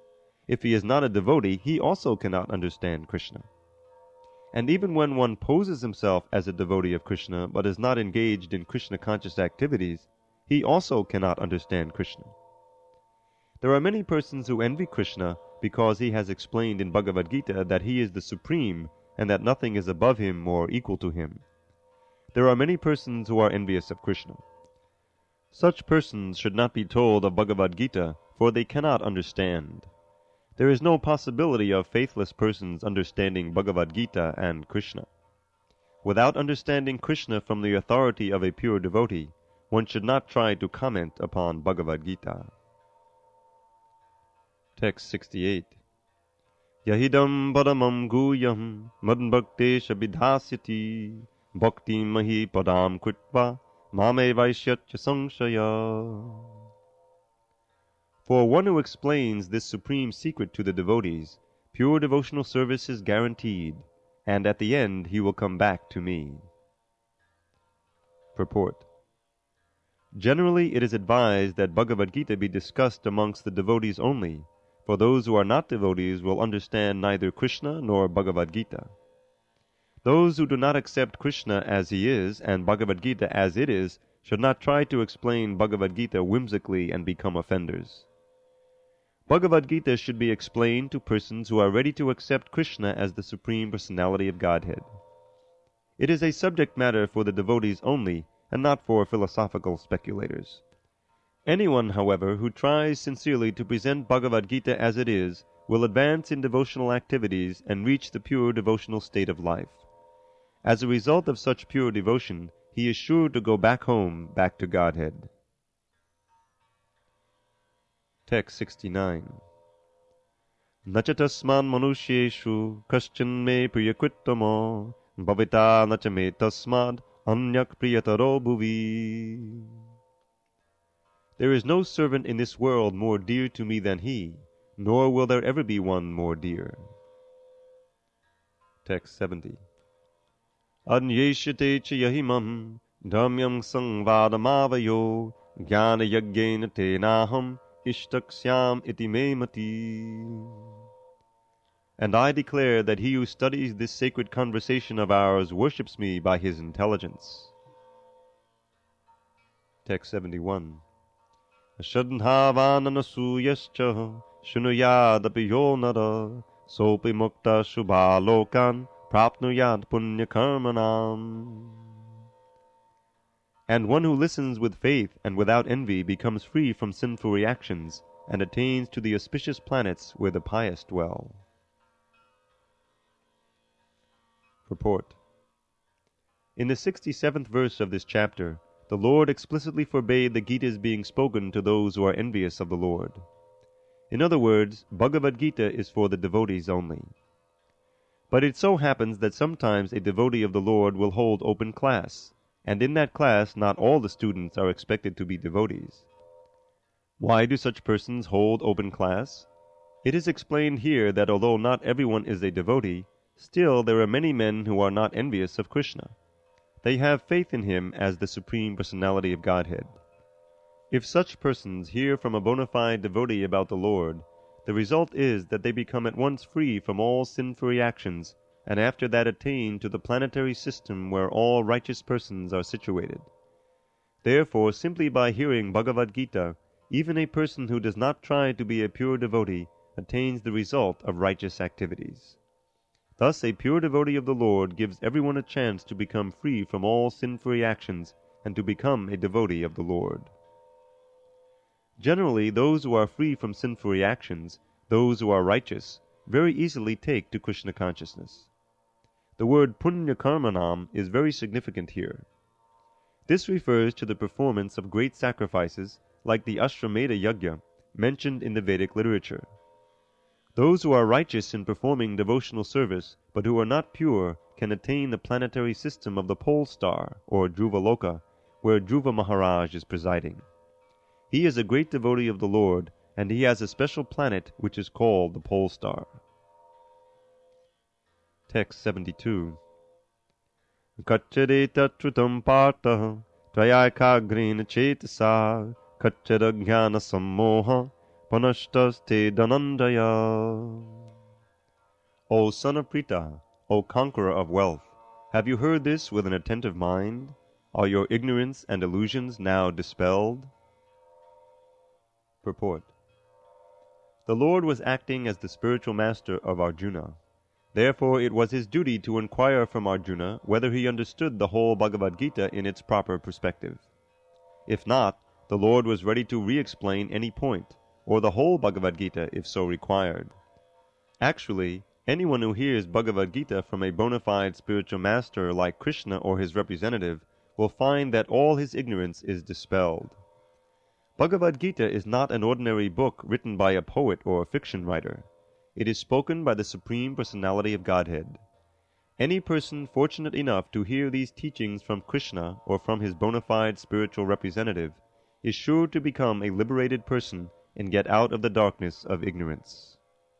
If he is not a devotee, he also cannot understand Krishna. And even when one poses himself as a devotee of Krishna but is not engaged in Krishna-conscious activities, he also cannot understand Krishna. There are many persons who envy Krishna because he has explained in Bhagavad Gita that he is the supreme and that nothing is above him or equal to him. There are many persons who are envious of Krishna. Such persons should not be told of Bhagavad Gita, for they cannot understand. There is no possibility of faithless persons understanding Bhagavad Gita and Krishna. Without understanding Krishna from the authority of a pure devotee, one should not try to comment upon Bhagavad Gita. Text sixty-eight. Yahidam paramam guyam madbhaktesha vidhasyati bhakti mahi padam kritva mame vaishyatya samshaya. For one who explains this supreme secret to the devotees, pure devotional service is guaranteed, and at the end he will come back to me. Purport. Generally it is advised that Bhagavad Gita be discussed amongst the devotees only, for those who are not devotees will understand neither Krishna nor Bhagavad Gita. Those who do not accept Krishna as he is and Bhagavad Gita as it is should not try to explain Bhagavad Gita whimsically and become offenders. Bhagavad Gita should be explained to persons who are ready to accept Krishna as the Supreme Personality of Godhead. It is a subject matter for the devotees only, and not for philosophical speculators. Anyone, however, who tries sincerely to present Bhagavad Gita as it is, will advance in devotional activities and reach the pure devotional state of life. As a result of such pure devotion, he is sure to go back home, back to Godhead. Text sixty-nine. Nacha tasman manusyeshu kaschan me priyakrittamo bhavita nacha me tasmad anyak priyataro bhuvi. There is no servant in this world more dear to me than he, nor will there ever be one more dear. Text seventy. Anyeshyate cha yahimam dhamyam sangvadamavayo jnana yagyena tenaham ishtaksyam iti me mati. And I declare that he who studies this sacred conversation of ours worships me by his intelligence. Text seventy-one. Shadhavananasuyascha shunuyadapi yo nara sopi mukta shubhalokan prapnuyad punyakarmanam. And one who listens with faith and without envy becomes free from sinful reactions and attains to the auspicious planets where the pious dwell. Purport. In the sixty-seventh verse of this chapter, the Lord explicitly forbade the Gita's being spoken to those who are envious of the Lord. In other words, Bhagavad Gita is for the devotees only. But it so happens that sometimes a devotee of the Lord will hold open class, and in that class not all the students are expected to be devotees. Why do such persons hold open class? It is explained here that although not everyone is a devotee, still there are many men who are not envious of Krishna. They have faith in him as the Supreme Personality of Godhead. If such persons hear from a bona fide devotee about the Lord, the result is that they become at once free from all sinful reactions, and after that attain to the planetary system where all righteous persons are situated. Therefore, simply by hearing Bhagavad Gita, even a person who does not try to be a pure devotee attains the result of righteous activities. Thus a pure devotee of the Lord gives everyone a chance to become free from all sinful reactions and to become a devotee of the Lord. Generally, those who are free from sinful reactions, those who are righteous, very easily take to Krishna consciousness. The word punya karmanam is very significant here. This refers to the performance of great sacrifices like the Ashwamedha Yajna mentioned in the Vedic literature. Those who are righteous in performing devotional service, but who are not pure, can attain the planetary system of the pole star, or Dhruva Loka, where Dhruva Maharaj is presiding. He is a great devotee of the Lord, and he has a special planet which is called the pole star. Text seventy-two. Kachade tatrutam partha trayakagrina chetasa kachada jnana sammoha panashtaste dhananjaya. O son of Pritha, O conqueror of wealth, have you heard this with an attentive mind? Are your ignorance and illusions now dispelled? Purport. The Lord was acting as the spiritual master of Arjuna. Therefore it was his duty to inquire from Arjuna whether he understood the whole Bhagavad Gita in its proper perspective. If not, the Lord was ready to re-explain any point, or the whole Bhagavad Gita if so required. Actually, anyone who hears Bhagavad Gita from a bona fide spiritual master like Krishna or his representative will find that all his ignorance is dispelled. Bhagavad Gita is not an ordinary book written by a poet or a fiction writer. It is spoken by the Supreme Personality of Godhead. Any person fortunate enough to hear these teachings from Krishna or from his bona fide spiritual representative is sure to become a liberated person and get out of the darkness of ignorance.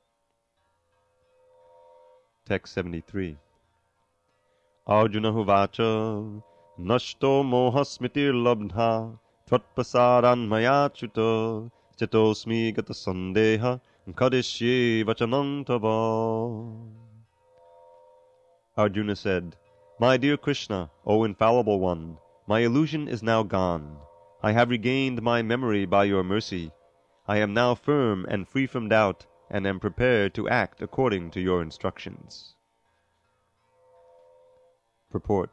Text seventy-three. Arjuna Huvacha Nashto Mohasmitir Labdha Tvatpasaran Mayachuta Chetosmi Gata Sandeha Kadishye Vachanam Tava. Arjuna said, My dear Krishna, O infallible one, my illusion is now gone. I have regained my memory by your mercy. I am now firm and free from doubt, and am prepared to act according to your instructions. Purport.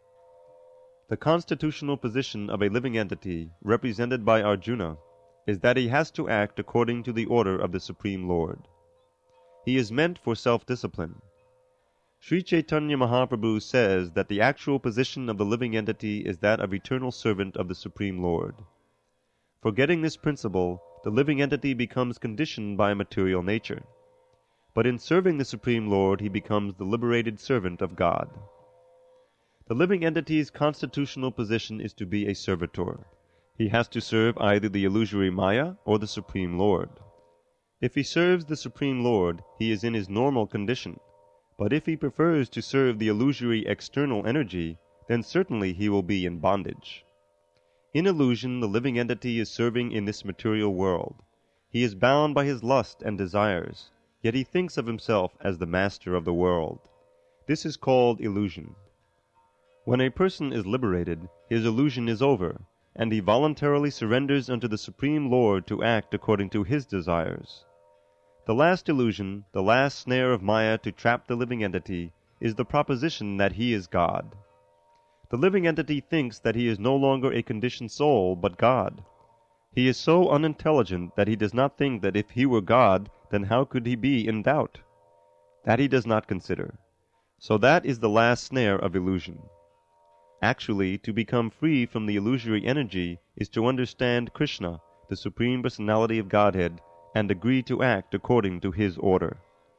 The constitutional position of a living entity, represented by Arjuna, is that he has to act according to the order of the Supreme Lord. He is meant for self-discipline. Sri Chaitanya Mahaprabhu says that the actual position of the living entity is that of eternal servant of the Supreme Lord. Forgetting this principle, the living entity becomes conditioned by material nature. But in serving the Supreme Lord, he becomes the liberated servant of God. The living entity's constitutional position is to be a servitor. He has to serve either the illusory Maya or the Supreme Lord. If he serves the Supreme Lord, he is in his normal condition. But if he prefers to serve the illusory external energy, then certainly he will be in bondage. In illusion, the living entity is serving in this material world. He is bound by his lust and desires, yet he thinks of himself as the master of the world. This is called illusion. When a person is liberated, his illusion is over, and he voluntarily surrenders unto the Supreme Lord to act according to his desires. The last illusion, the last snare of Maya to trap the living entity, is the proposition that he is God. The living entity thinks that he is no longer a conditioned soul, but God. He is so unintelligent that he does not think that if he were God, then how could he be in doubt? That he does not consider. So that is the last snare of illusion. Actually, to become free from the illusory energy is to understand Krishna, the Supreme Personality of Godhead, and agree to act according to his order.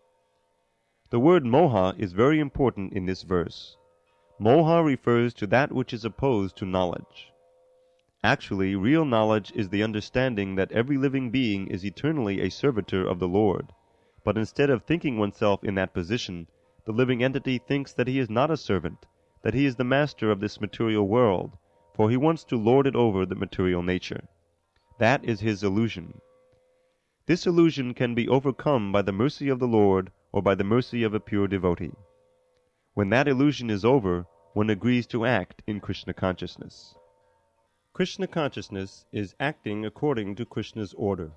The word moha is very important in this verse. Moha refers to that which is opposed to knowledge. Actually, real knowledge is the understanding that every living being is eternally a servitor of the Lord, but instead of thinking oneself in that position, the living entity thinks that he is not a servant, that he is the master of this material world, for he wants to lord it over the material nature. That is his illusion. This illusion can be overcome by the mercy of the Lord or by the mercy of a pure devotee. When that illusion is over, one agrees to act in Krishna consciousness. Krishna consciousness is acting according to Krishna's order.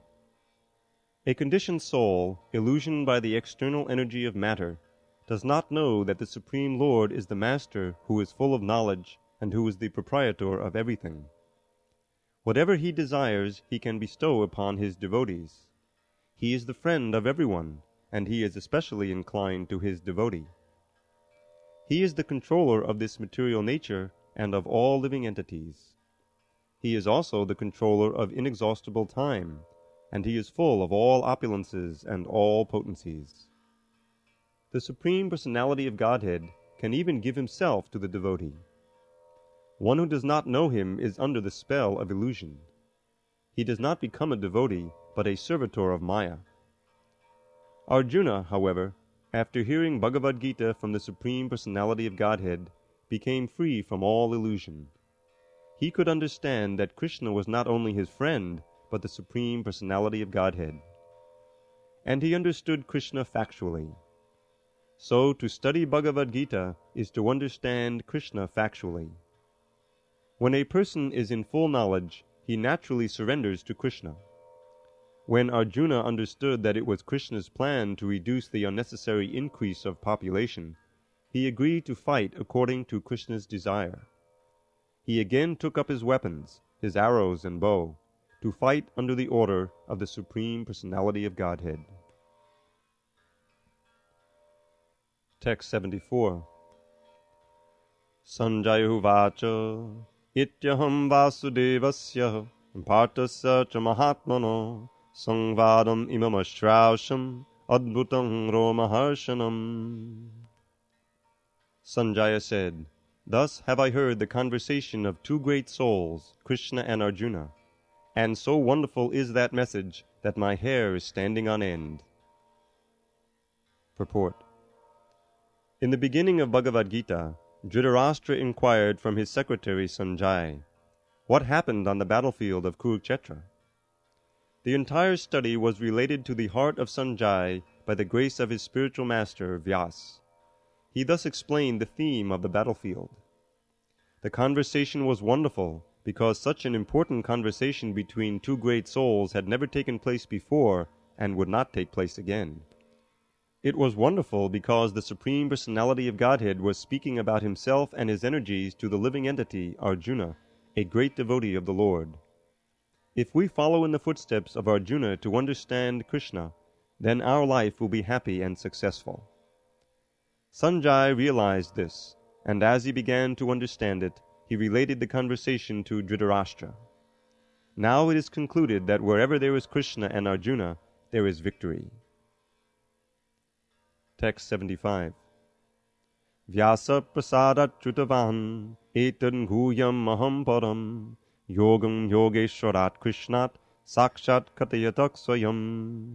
A conditioned soul, illusioned by the external energy of matter, does not know that the Supreme Lord is the Master who is full of knowledge and who is the proprietor of everything. Whatever he desires, he can bestow upon his devotees. He is the friend of everyone, and he is especially inclined to his devotee. He is the controller of this material nature and of all living entities. He is also the controller of inexhaustible time, and he is full of all opulences and all potencies. The Supreme Personality of Godhead can even give himself to the devotee. One who does not know him is under the spell of illusion. He does not become a devotee, but a servitor of Maya. Arjuna, however, after hearing Bhagavad Gita from the Supreme Personality of Godhead, became free from all illusion. He could understand that Krishna was not only his friend, but the Supreme Personality of Godhead. And he understood Krishna factually. So to study Bhagavad Gita is to understand Krishna factually. When a person is in full knowledge, he naturally surrenders to Krishna. When Arjuna understood that it was Krishna's plan to reduce the unnecessary increase of population, he agreed to fight according to Krishna's desire. He again took up his weapons, his arrows and bow, to fight under the order of the Supreme Personality of Godhead. Text seventy-four. Sanjaya uvacha ityaham vasudevasya bhartasya cha mahatmano Sangvadam imam ashtrausham adbhutam romaharshanam. Sanjaya said, Thus have I heard the conversation of two great souls, Krishna and Arjuna, and so wonderful is that message that my hair is standing on end. Purport. In the beginning of Bhagavad Gita, Dhritarashtra inquired from his secretary Sanjaya, what happened on the battlefield of Kurukshetra? The entire study was related to the heart of Sanjaya by the grace of his spiritual master, Vyas. He thus explained the theme of the battlefield. The conversation was wonderful, because such an important conversation between two great souls had never taken place before and would not take place again. It was wonderful because the Supreme Personality of Godhead was speaking about himself and his energies to the living entity, Arjuna, a great devotee of the Lord. If we follow in the footsteps of Arjuna to understand Krishna, then our life will be happy and successful. Sanjaya realized this, and as he began to understand it, he related the conversation to Dhritarashtra. Now it is concluded that wherever there is Krishna and Arjuna, there is victory. Text seventy-five. Vyasa prasadat chutavan etan guyam maham param Yogam Yogeshwarat Krishnat Sakshat Katayatak Swayam.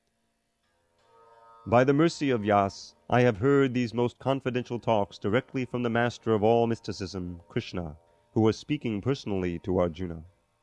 By the mercy of Vyas, I have heard these most confidential talks directly from the master of all mysticism, Krishna, who was speaking personally to Arjuna.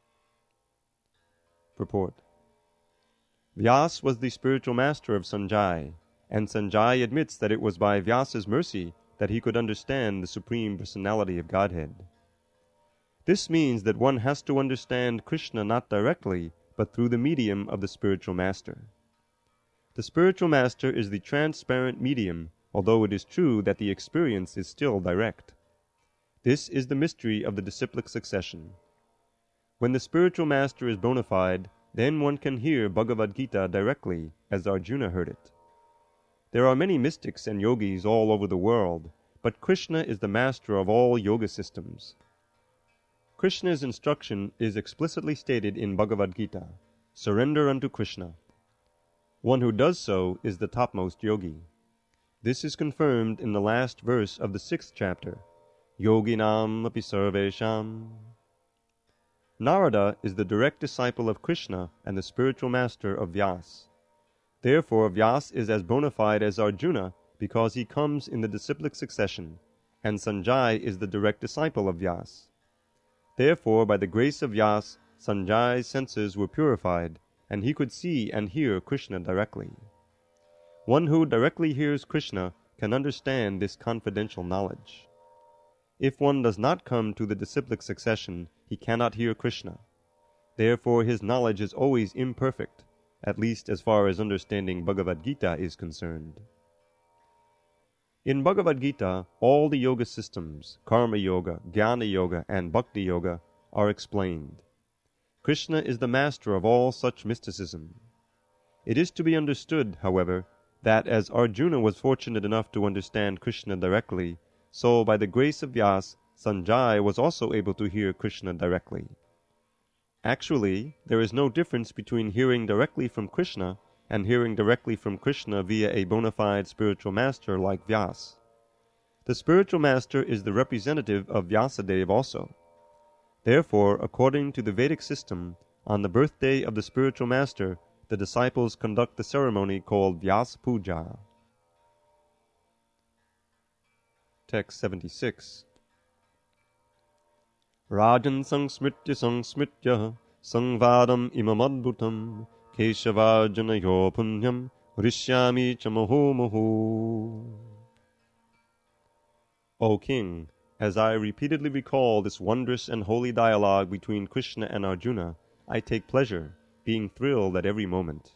Purport. Vyas was the spiritual master of Sanjaya, and Sanjaya admits that it was by Vyasa's mercy that he could understand the Supreme Personality of Godhead. This means that one has to understand Krishna not directly, but through the medium of the spiritual master. The spiritual master is the transparent medium, although it is true that the experience is still direct. This is the mystery of the disciplic succession. When the spiritual master is bona fide, then one can hear Bhagavad Gita directly, as Arjuna heard it. There are many mystics and yogis all over the world, but Krishna is the master of all yoga systems. Krishna's instruction is explicitly stated in Bhagavad Gita, surrender unto Krishna. One who does so is the topmost yogi. This is confirmed in the last verse of the sixth chapter, Yoginam api sarvesham. Narada is the direct disciple of Krishna and the spiritual master of Vyas. Therefore Vyas is as bona fide as Arjuna because he comes in the disciplic succession, and Sanjaya is the direct disciple of Vyas. Therefore, by the grace of Vyas, Sanjaya's senses were purified, and he could see and hear Krishna directly. One who directly hears Krishna can understand this confidential knowledge. If one does not come to the disciplic succession, he cannot hear Krishna. Therefore his knowledge is always imperfect, at least as far as understanding Bhagavad Gita is concerned. In Bhagavad Gita, all the yoga systems, Karma Yoga, Jnana Yoga, and Bhakti Yoga, are explained. Krishna is the master of all such mysticism. It is to be understood, however, that as Arjuna was fortunate enough to understand Krishna directly, so by the grace of Vyas, Sanjaya was also able to hear Krishna directly. Actually, there is no difference between hearing directly from Krishna and hearing directly from Krishna via a bona fide spiritual master like Vyas. The spiritual master is the representative of Vyasadeva also. Therefore, according to the Vedic system, on the birthday of the spiritual master, the disciples conduct the ceremony called Vyasa Puja. Text seventy-six. Rajan sangsmritya sangsmritya Sangvadam imamadbhutam keshavarjanayo punyam rishyami chamahomaho. O king, as I repeatedly recall this wondrous and holy dialogue between Krishna and Arjuna, I take pleasure, being thrilled at every moment.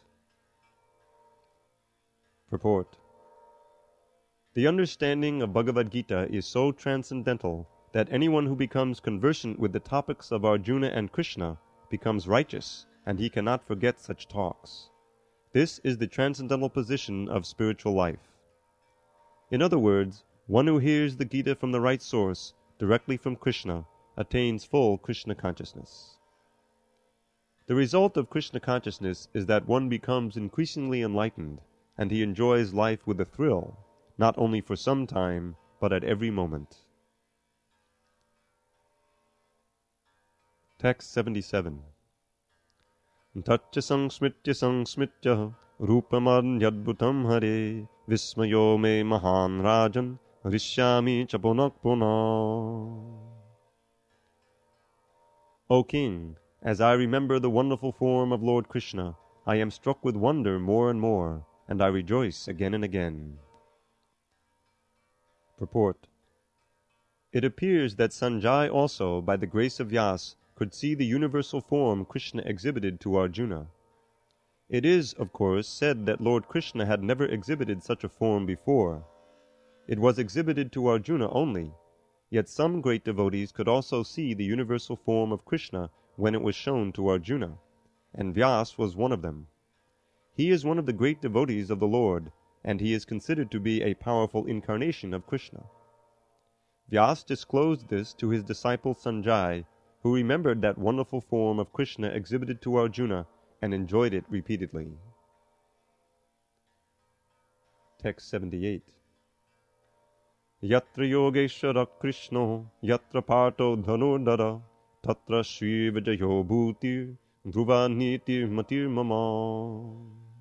Purport. The understanding of Bhagavad Gita is so transcendental that anyone who becomes conversant with the topics of Arjuna and Krishna becomes righteous, and he cannot forget such talks. This is the transcendental position of spiritual life. In other words, one who hears the Gita from the right source, directly from Krishna, attains full Krishna consciousness. The result of Krishna consciousness is that one becomes increasingly enlightened, and he enjoys life with a thrill, not only for some time, but at every moment. Text seventy-seven. Tatcha sangsmitya sangsmitya rupamanyadbhutam hare vismayo me mahan rajan rishyami chaponakpona. O king, as I remember the wonderful form of Lord Krishna, I am struck with wonder more and more, and I rejoice again and again. Purport. It appears that Sanjay also, by the grace of Vyas, could see the universal form Krishna exhibited to Arjuna. It is, of course, said that Lord Krishna had never exhibited such a form before. It was exhibited to Arjuna only, yet some great devotees could also see the universal form of Krishna when it was shown to Arjuna, and Vyas was one of them. He is one of the great devotees of the Lord, and he is considered to be a powerful incarnation of Krishna. Vyas disclosed this to his disciple Sanjay, who remembered that wonderful form of Krishna exhibited to Arjuna and enjoyed it repeatedly. Text seventy-eight. Yatra yogeshwara Krishno yatra parto dhanurdara tatra shri vijayo bhutir dhruva nitir matir mama.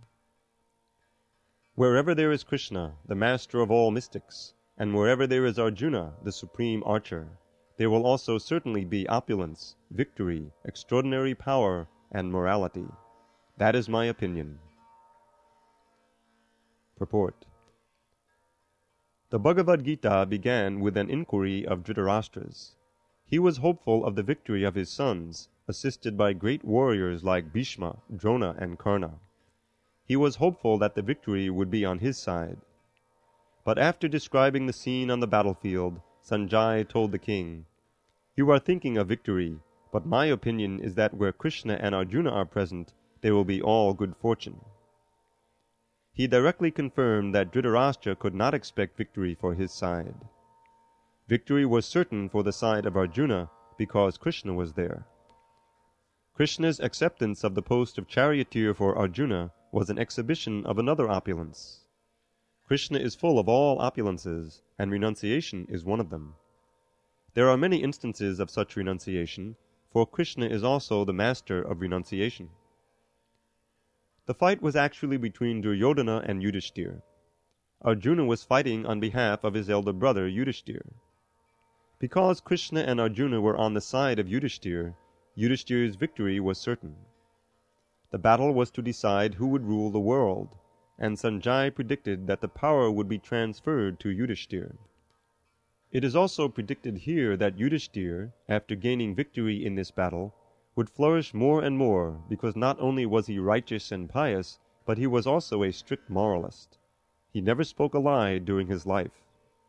Wherever there is Krishna, the master of all mystics, and wherever there is Arjuna, the supreme archer, there will also certainly be opulence, victory, extraordinary power, and morality. That is my opinion. Purport. The Bhagavad Gita began with an inquiry of Dhritarashtra's. He was hopeful of the victory of his sons, assisted by great warriors like Bhishma, Drona, and Karna. He was hopeful that the victory would be on his side. But after describing the scene on the battlefield, Sanjay told the king, "You are thinking of victory, but my opinion is that where Krishna and Arjuna are present, there will be all good fortune." He directly confirmed that Dhritarashtra could not expect victory for his side. Victory was certain for the side of Arjuna because Krishna was there. Krishna's acceptance of the post of charioteer for Arjuna was an exhibition of another opulence. Krishna is full of all opulences, and renunciation is one of them. There are many instances of such renunciation, for Krishna is also the master of renunciation. The fight was actually between Duryodhana and Yudhishthir. Arjuna was fighting on behalf of his elder brother Yudhishthir. Because Krishna and Arjuna were on the side of Yudhishthir, Yudhishthir's victory was certain. The battle was to decide who would rule the world, and Sanjay predicted that the power would be transferred to Yudhishthir. It is also predicted here that Yudhishthir, after gaining victory in this battle, would flourish more and more, because not only was he righteous and pious, but he was also a strict moralist. He never spoke a lie during his life.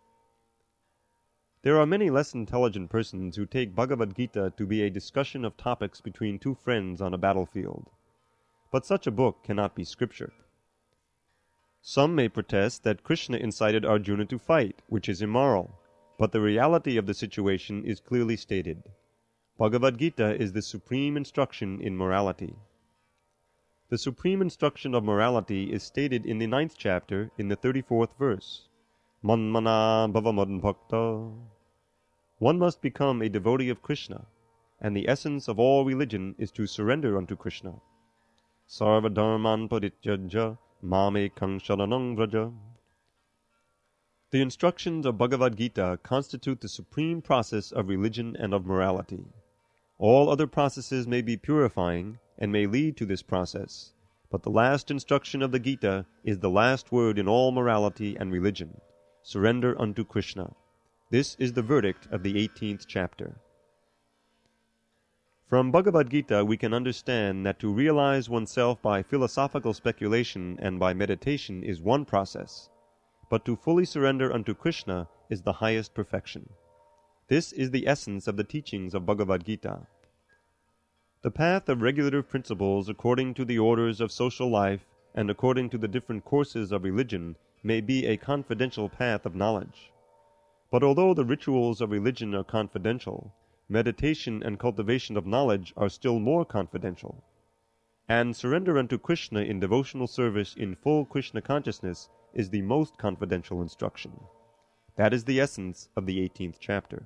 There are many less intelligent persons who take Bhagavad Gita to be a discussion of topics between two friends on a battlefield. But such a book cannot be scripture. Some may protest that Krishna incited Arjuna to fight, which is immoral, but the reality of the situation is clearly stated. Bhagavad Gita is the supreme instruction in morality. The supreme instruction of morality is stated in the ninth chapter in the thirty-fourth verse. Manmana bhava madbhakta. One must become a devotee of Krishna, and the essence of all religion is to surrender unto Krishna. Sarva dharman parityajya mamekang sharanang vraja. The instructions of Bhagavad Gita constitute the supreme process of religion and of morality. All other processes may be purifying and may lead to this process, but the last instruction of the Gita is the last word in all morality and religion: surrender unto Krishna. This is the verdict of the eighteenth chapter. From Bhagavad Gita we can understand that to realize oneself by philosophical speculation and by meditation is one process, but to fully surrender unto Krishna is the highest perfection. This is the essence of the teachings of Bhagavad Gita. The path of regulative principles according to the orders of social life and according to the different courses of religion may be a confidential path of knowledge. But although the rituals of religion are confidential, meditation and cultivation of knowledge are still more confidential. And surrender unto Krishna in devotional service in full Krishna consciousness is the most confidential instruction. That is the essence of the eighteenth chapter.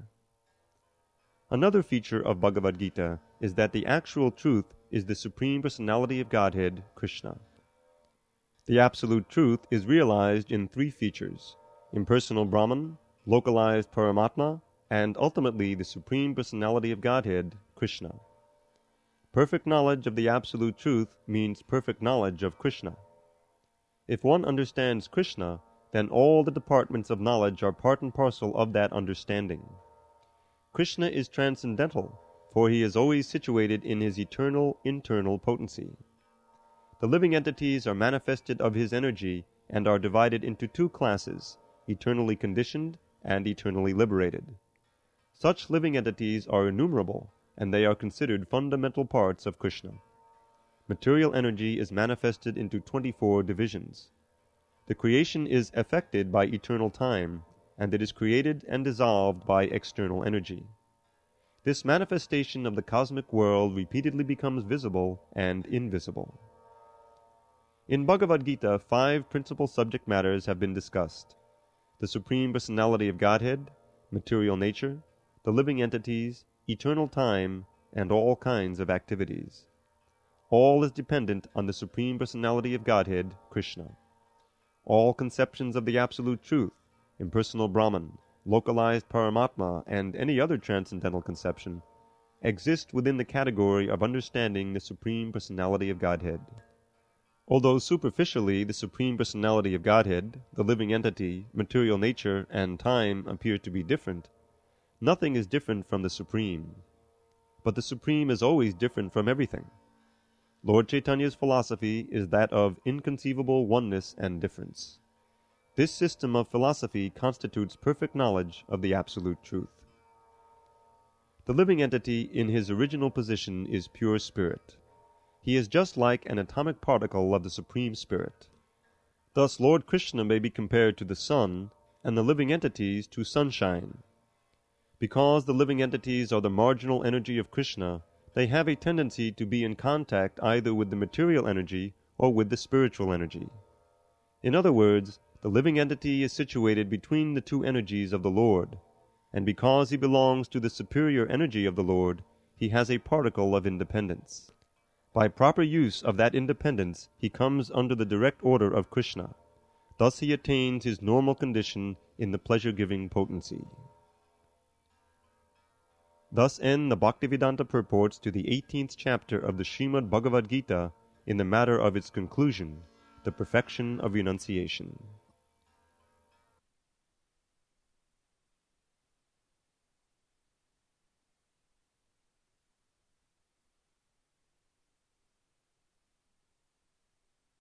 Another feature of Bhagavad Gita is that the actual truth is the Supreme Personality of Godhead, Krishna. The absolute truth is realized in three features: impersonal Brahman, localized Paramatma, and ultimately the Supreme Personality of Godhead, Krishna. Perfect knowledge of the absolute truth means perfect knowledge of Krishna. If one understands Krishna, then all the departments of knowledge are part and parcel of that understanding. Krishna is transcendental, for he is always situated in his eternal internal potency. The living entities are manifested of his energy and are divided into two classes, eternally conditioned and eternally liberated. Such living entities are innumerable, and they are considered fundamental parts of Krishna. Material energy is manifested into twenty-four divisions. The creation is effected by eternal time, and it is created and dissolved by external energy. This manifestation of the cosmic world repeatedly becomes visible and invisible. In Bhagavad Gita, five principal subject matters have been discussed: the Supreme Personality of Godhead, material nature, the living entities, eternal time, and all kinds of activities. All is dependent on the Supreme Personality of Godhead, Krishna. All conceptions of the Absolute Truth, impersonal Brahman, localized Paramatma, and any other transcendental conception, exist within the category of understanding the Supreme Personality of Godhead. Although superficially the Supreme Personality of Godhead, the living entity, material nature, and time appear to be different, nothing is different from the Supreme. But the Supreme is always different from everything. Lord Chaitanya's philosophy is that of inconceivable oneness and difference. This system of philosophy constitutes perfect knowledge of the Absolute Truth. The living entity in his original position is pure spirit. He is just like an atomic particle of the Supreme Spirit. Thus Lord Krishna may be compared to the sun, and the living entities to sunshine. Because the living entities are the marginal energy of Krishna, they have a tendency to be in contact either with the material energy or with the spiritual energy. In other words, the living entity is situated between the two energies of the Lord, and because he belongs to the superior energy of the Lord, he has a particle of independence. By proper use of that independence, he comes under the direct order of Krishna. Thus he attains his normal condition in the pleasure-giving potency. Thus end the Bhaktivedanta purports to the eighteenth chapter of the Srimad Bhagavad Gita in the matter of its conclusion, the perfection of renunciation.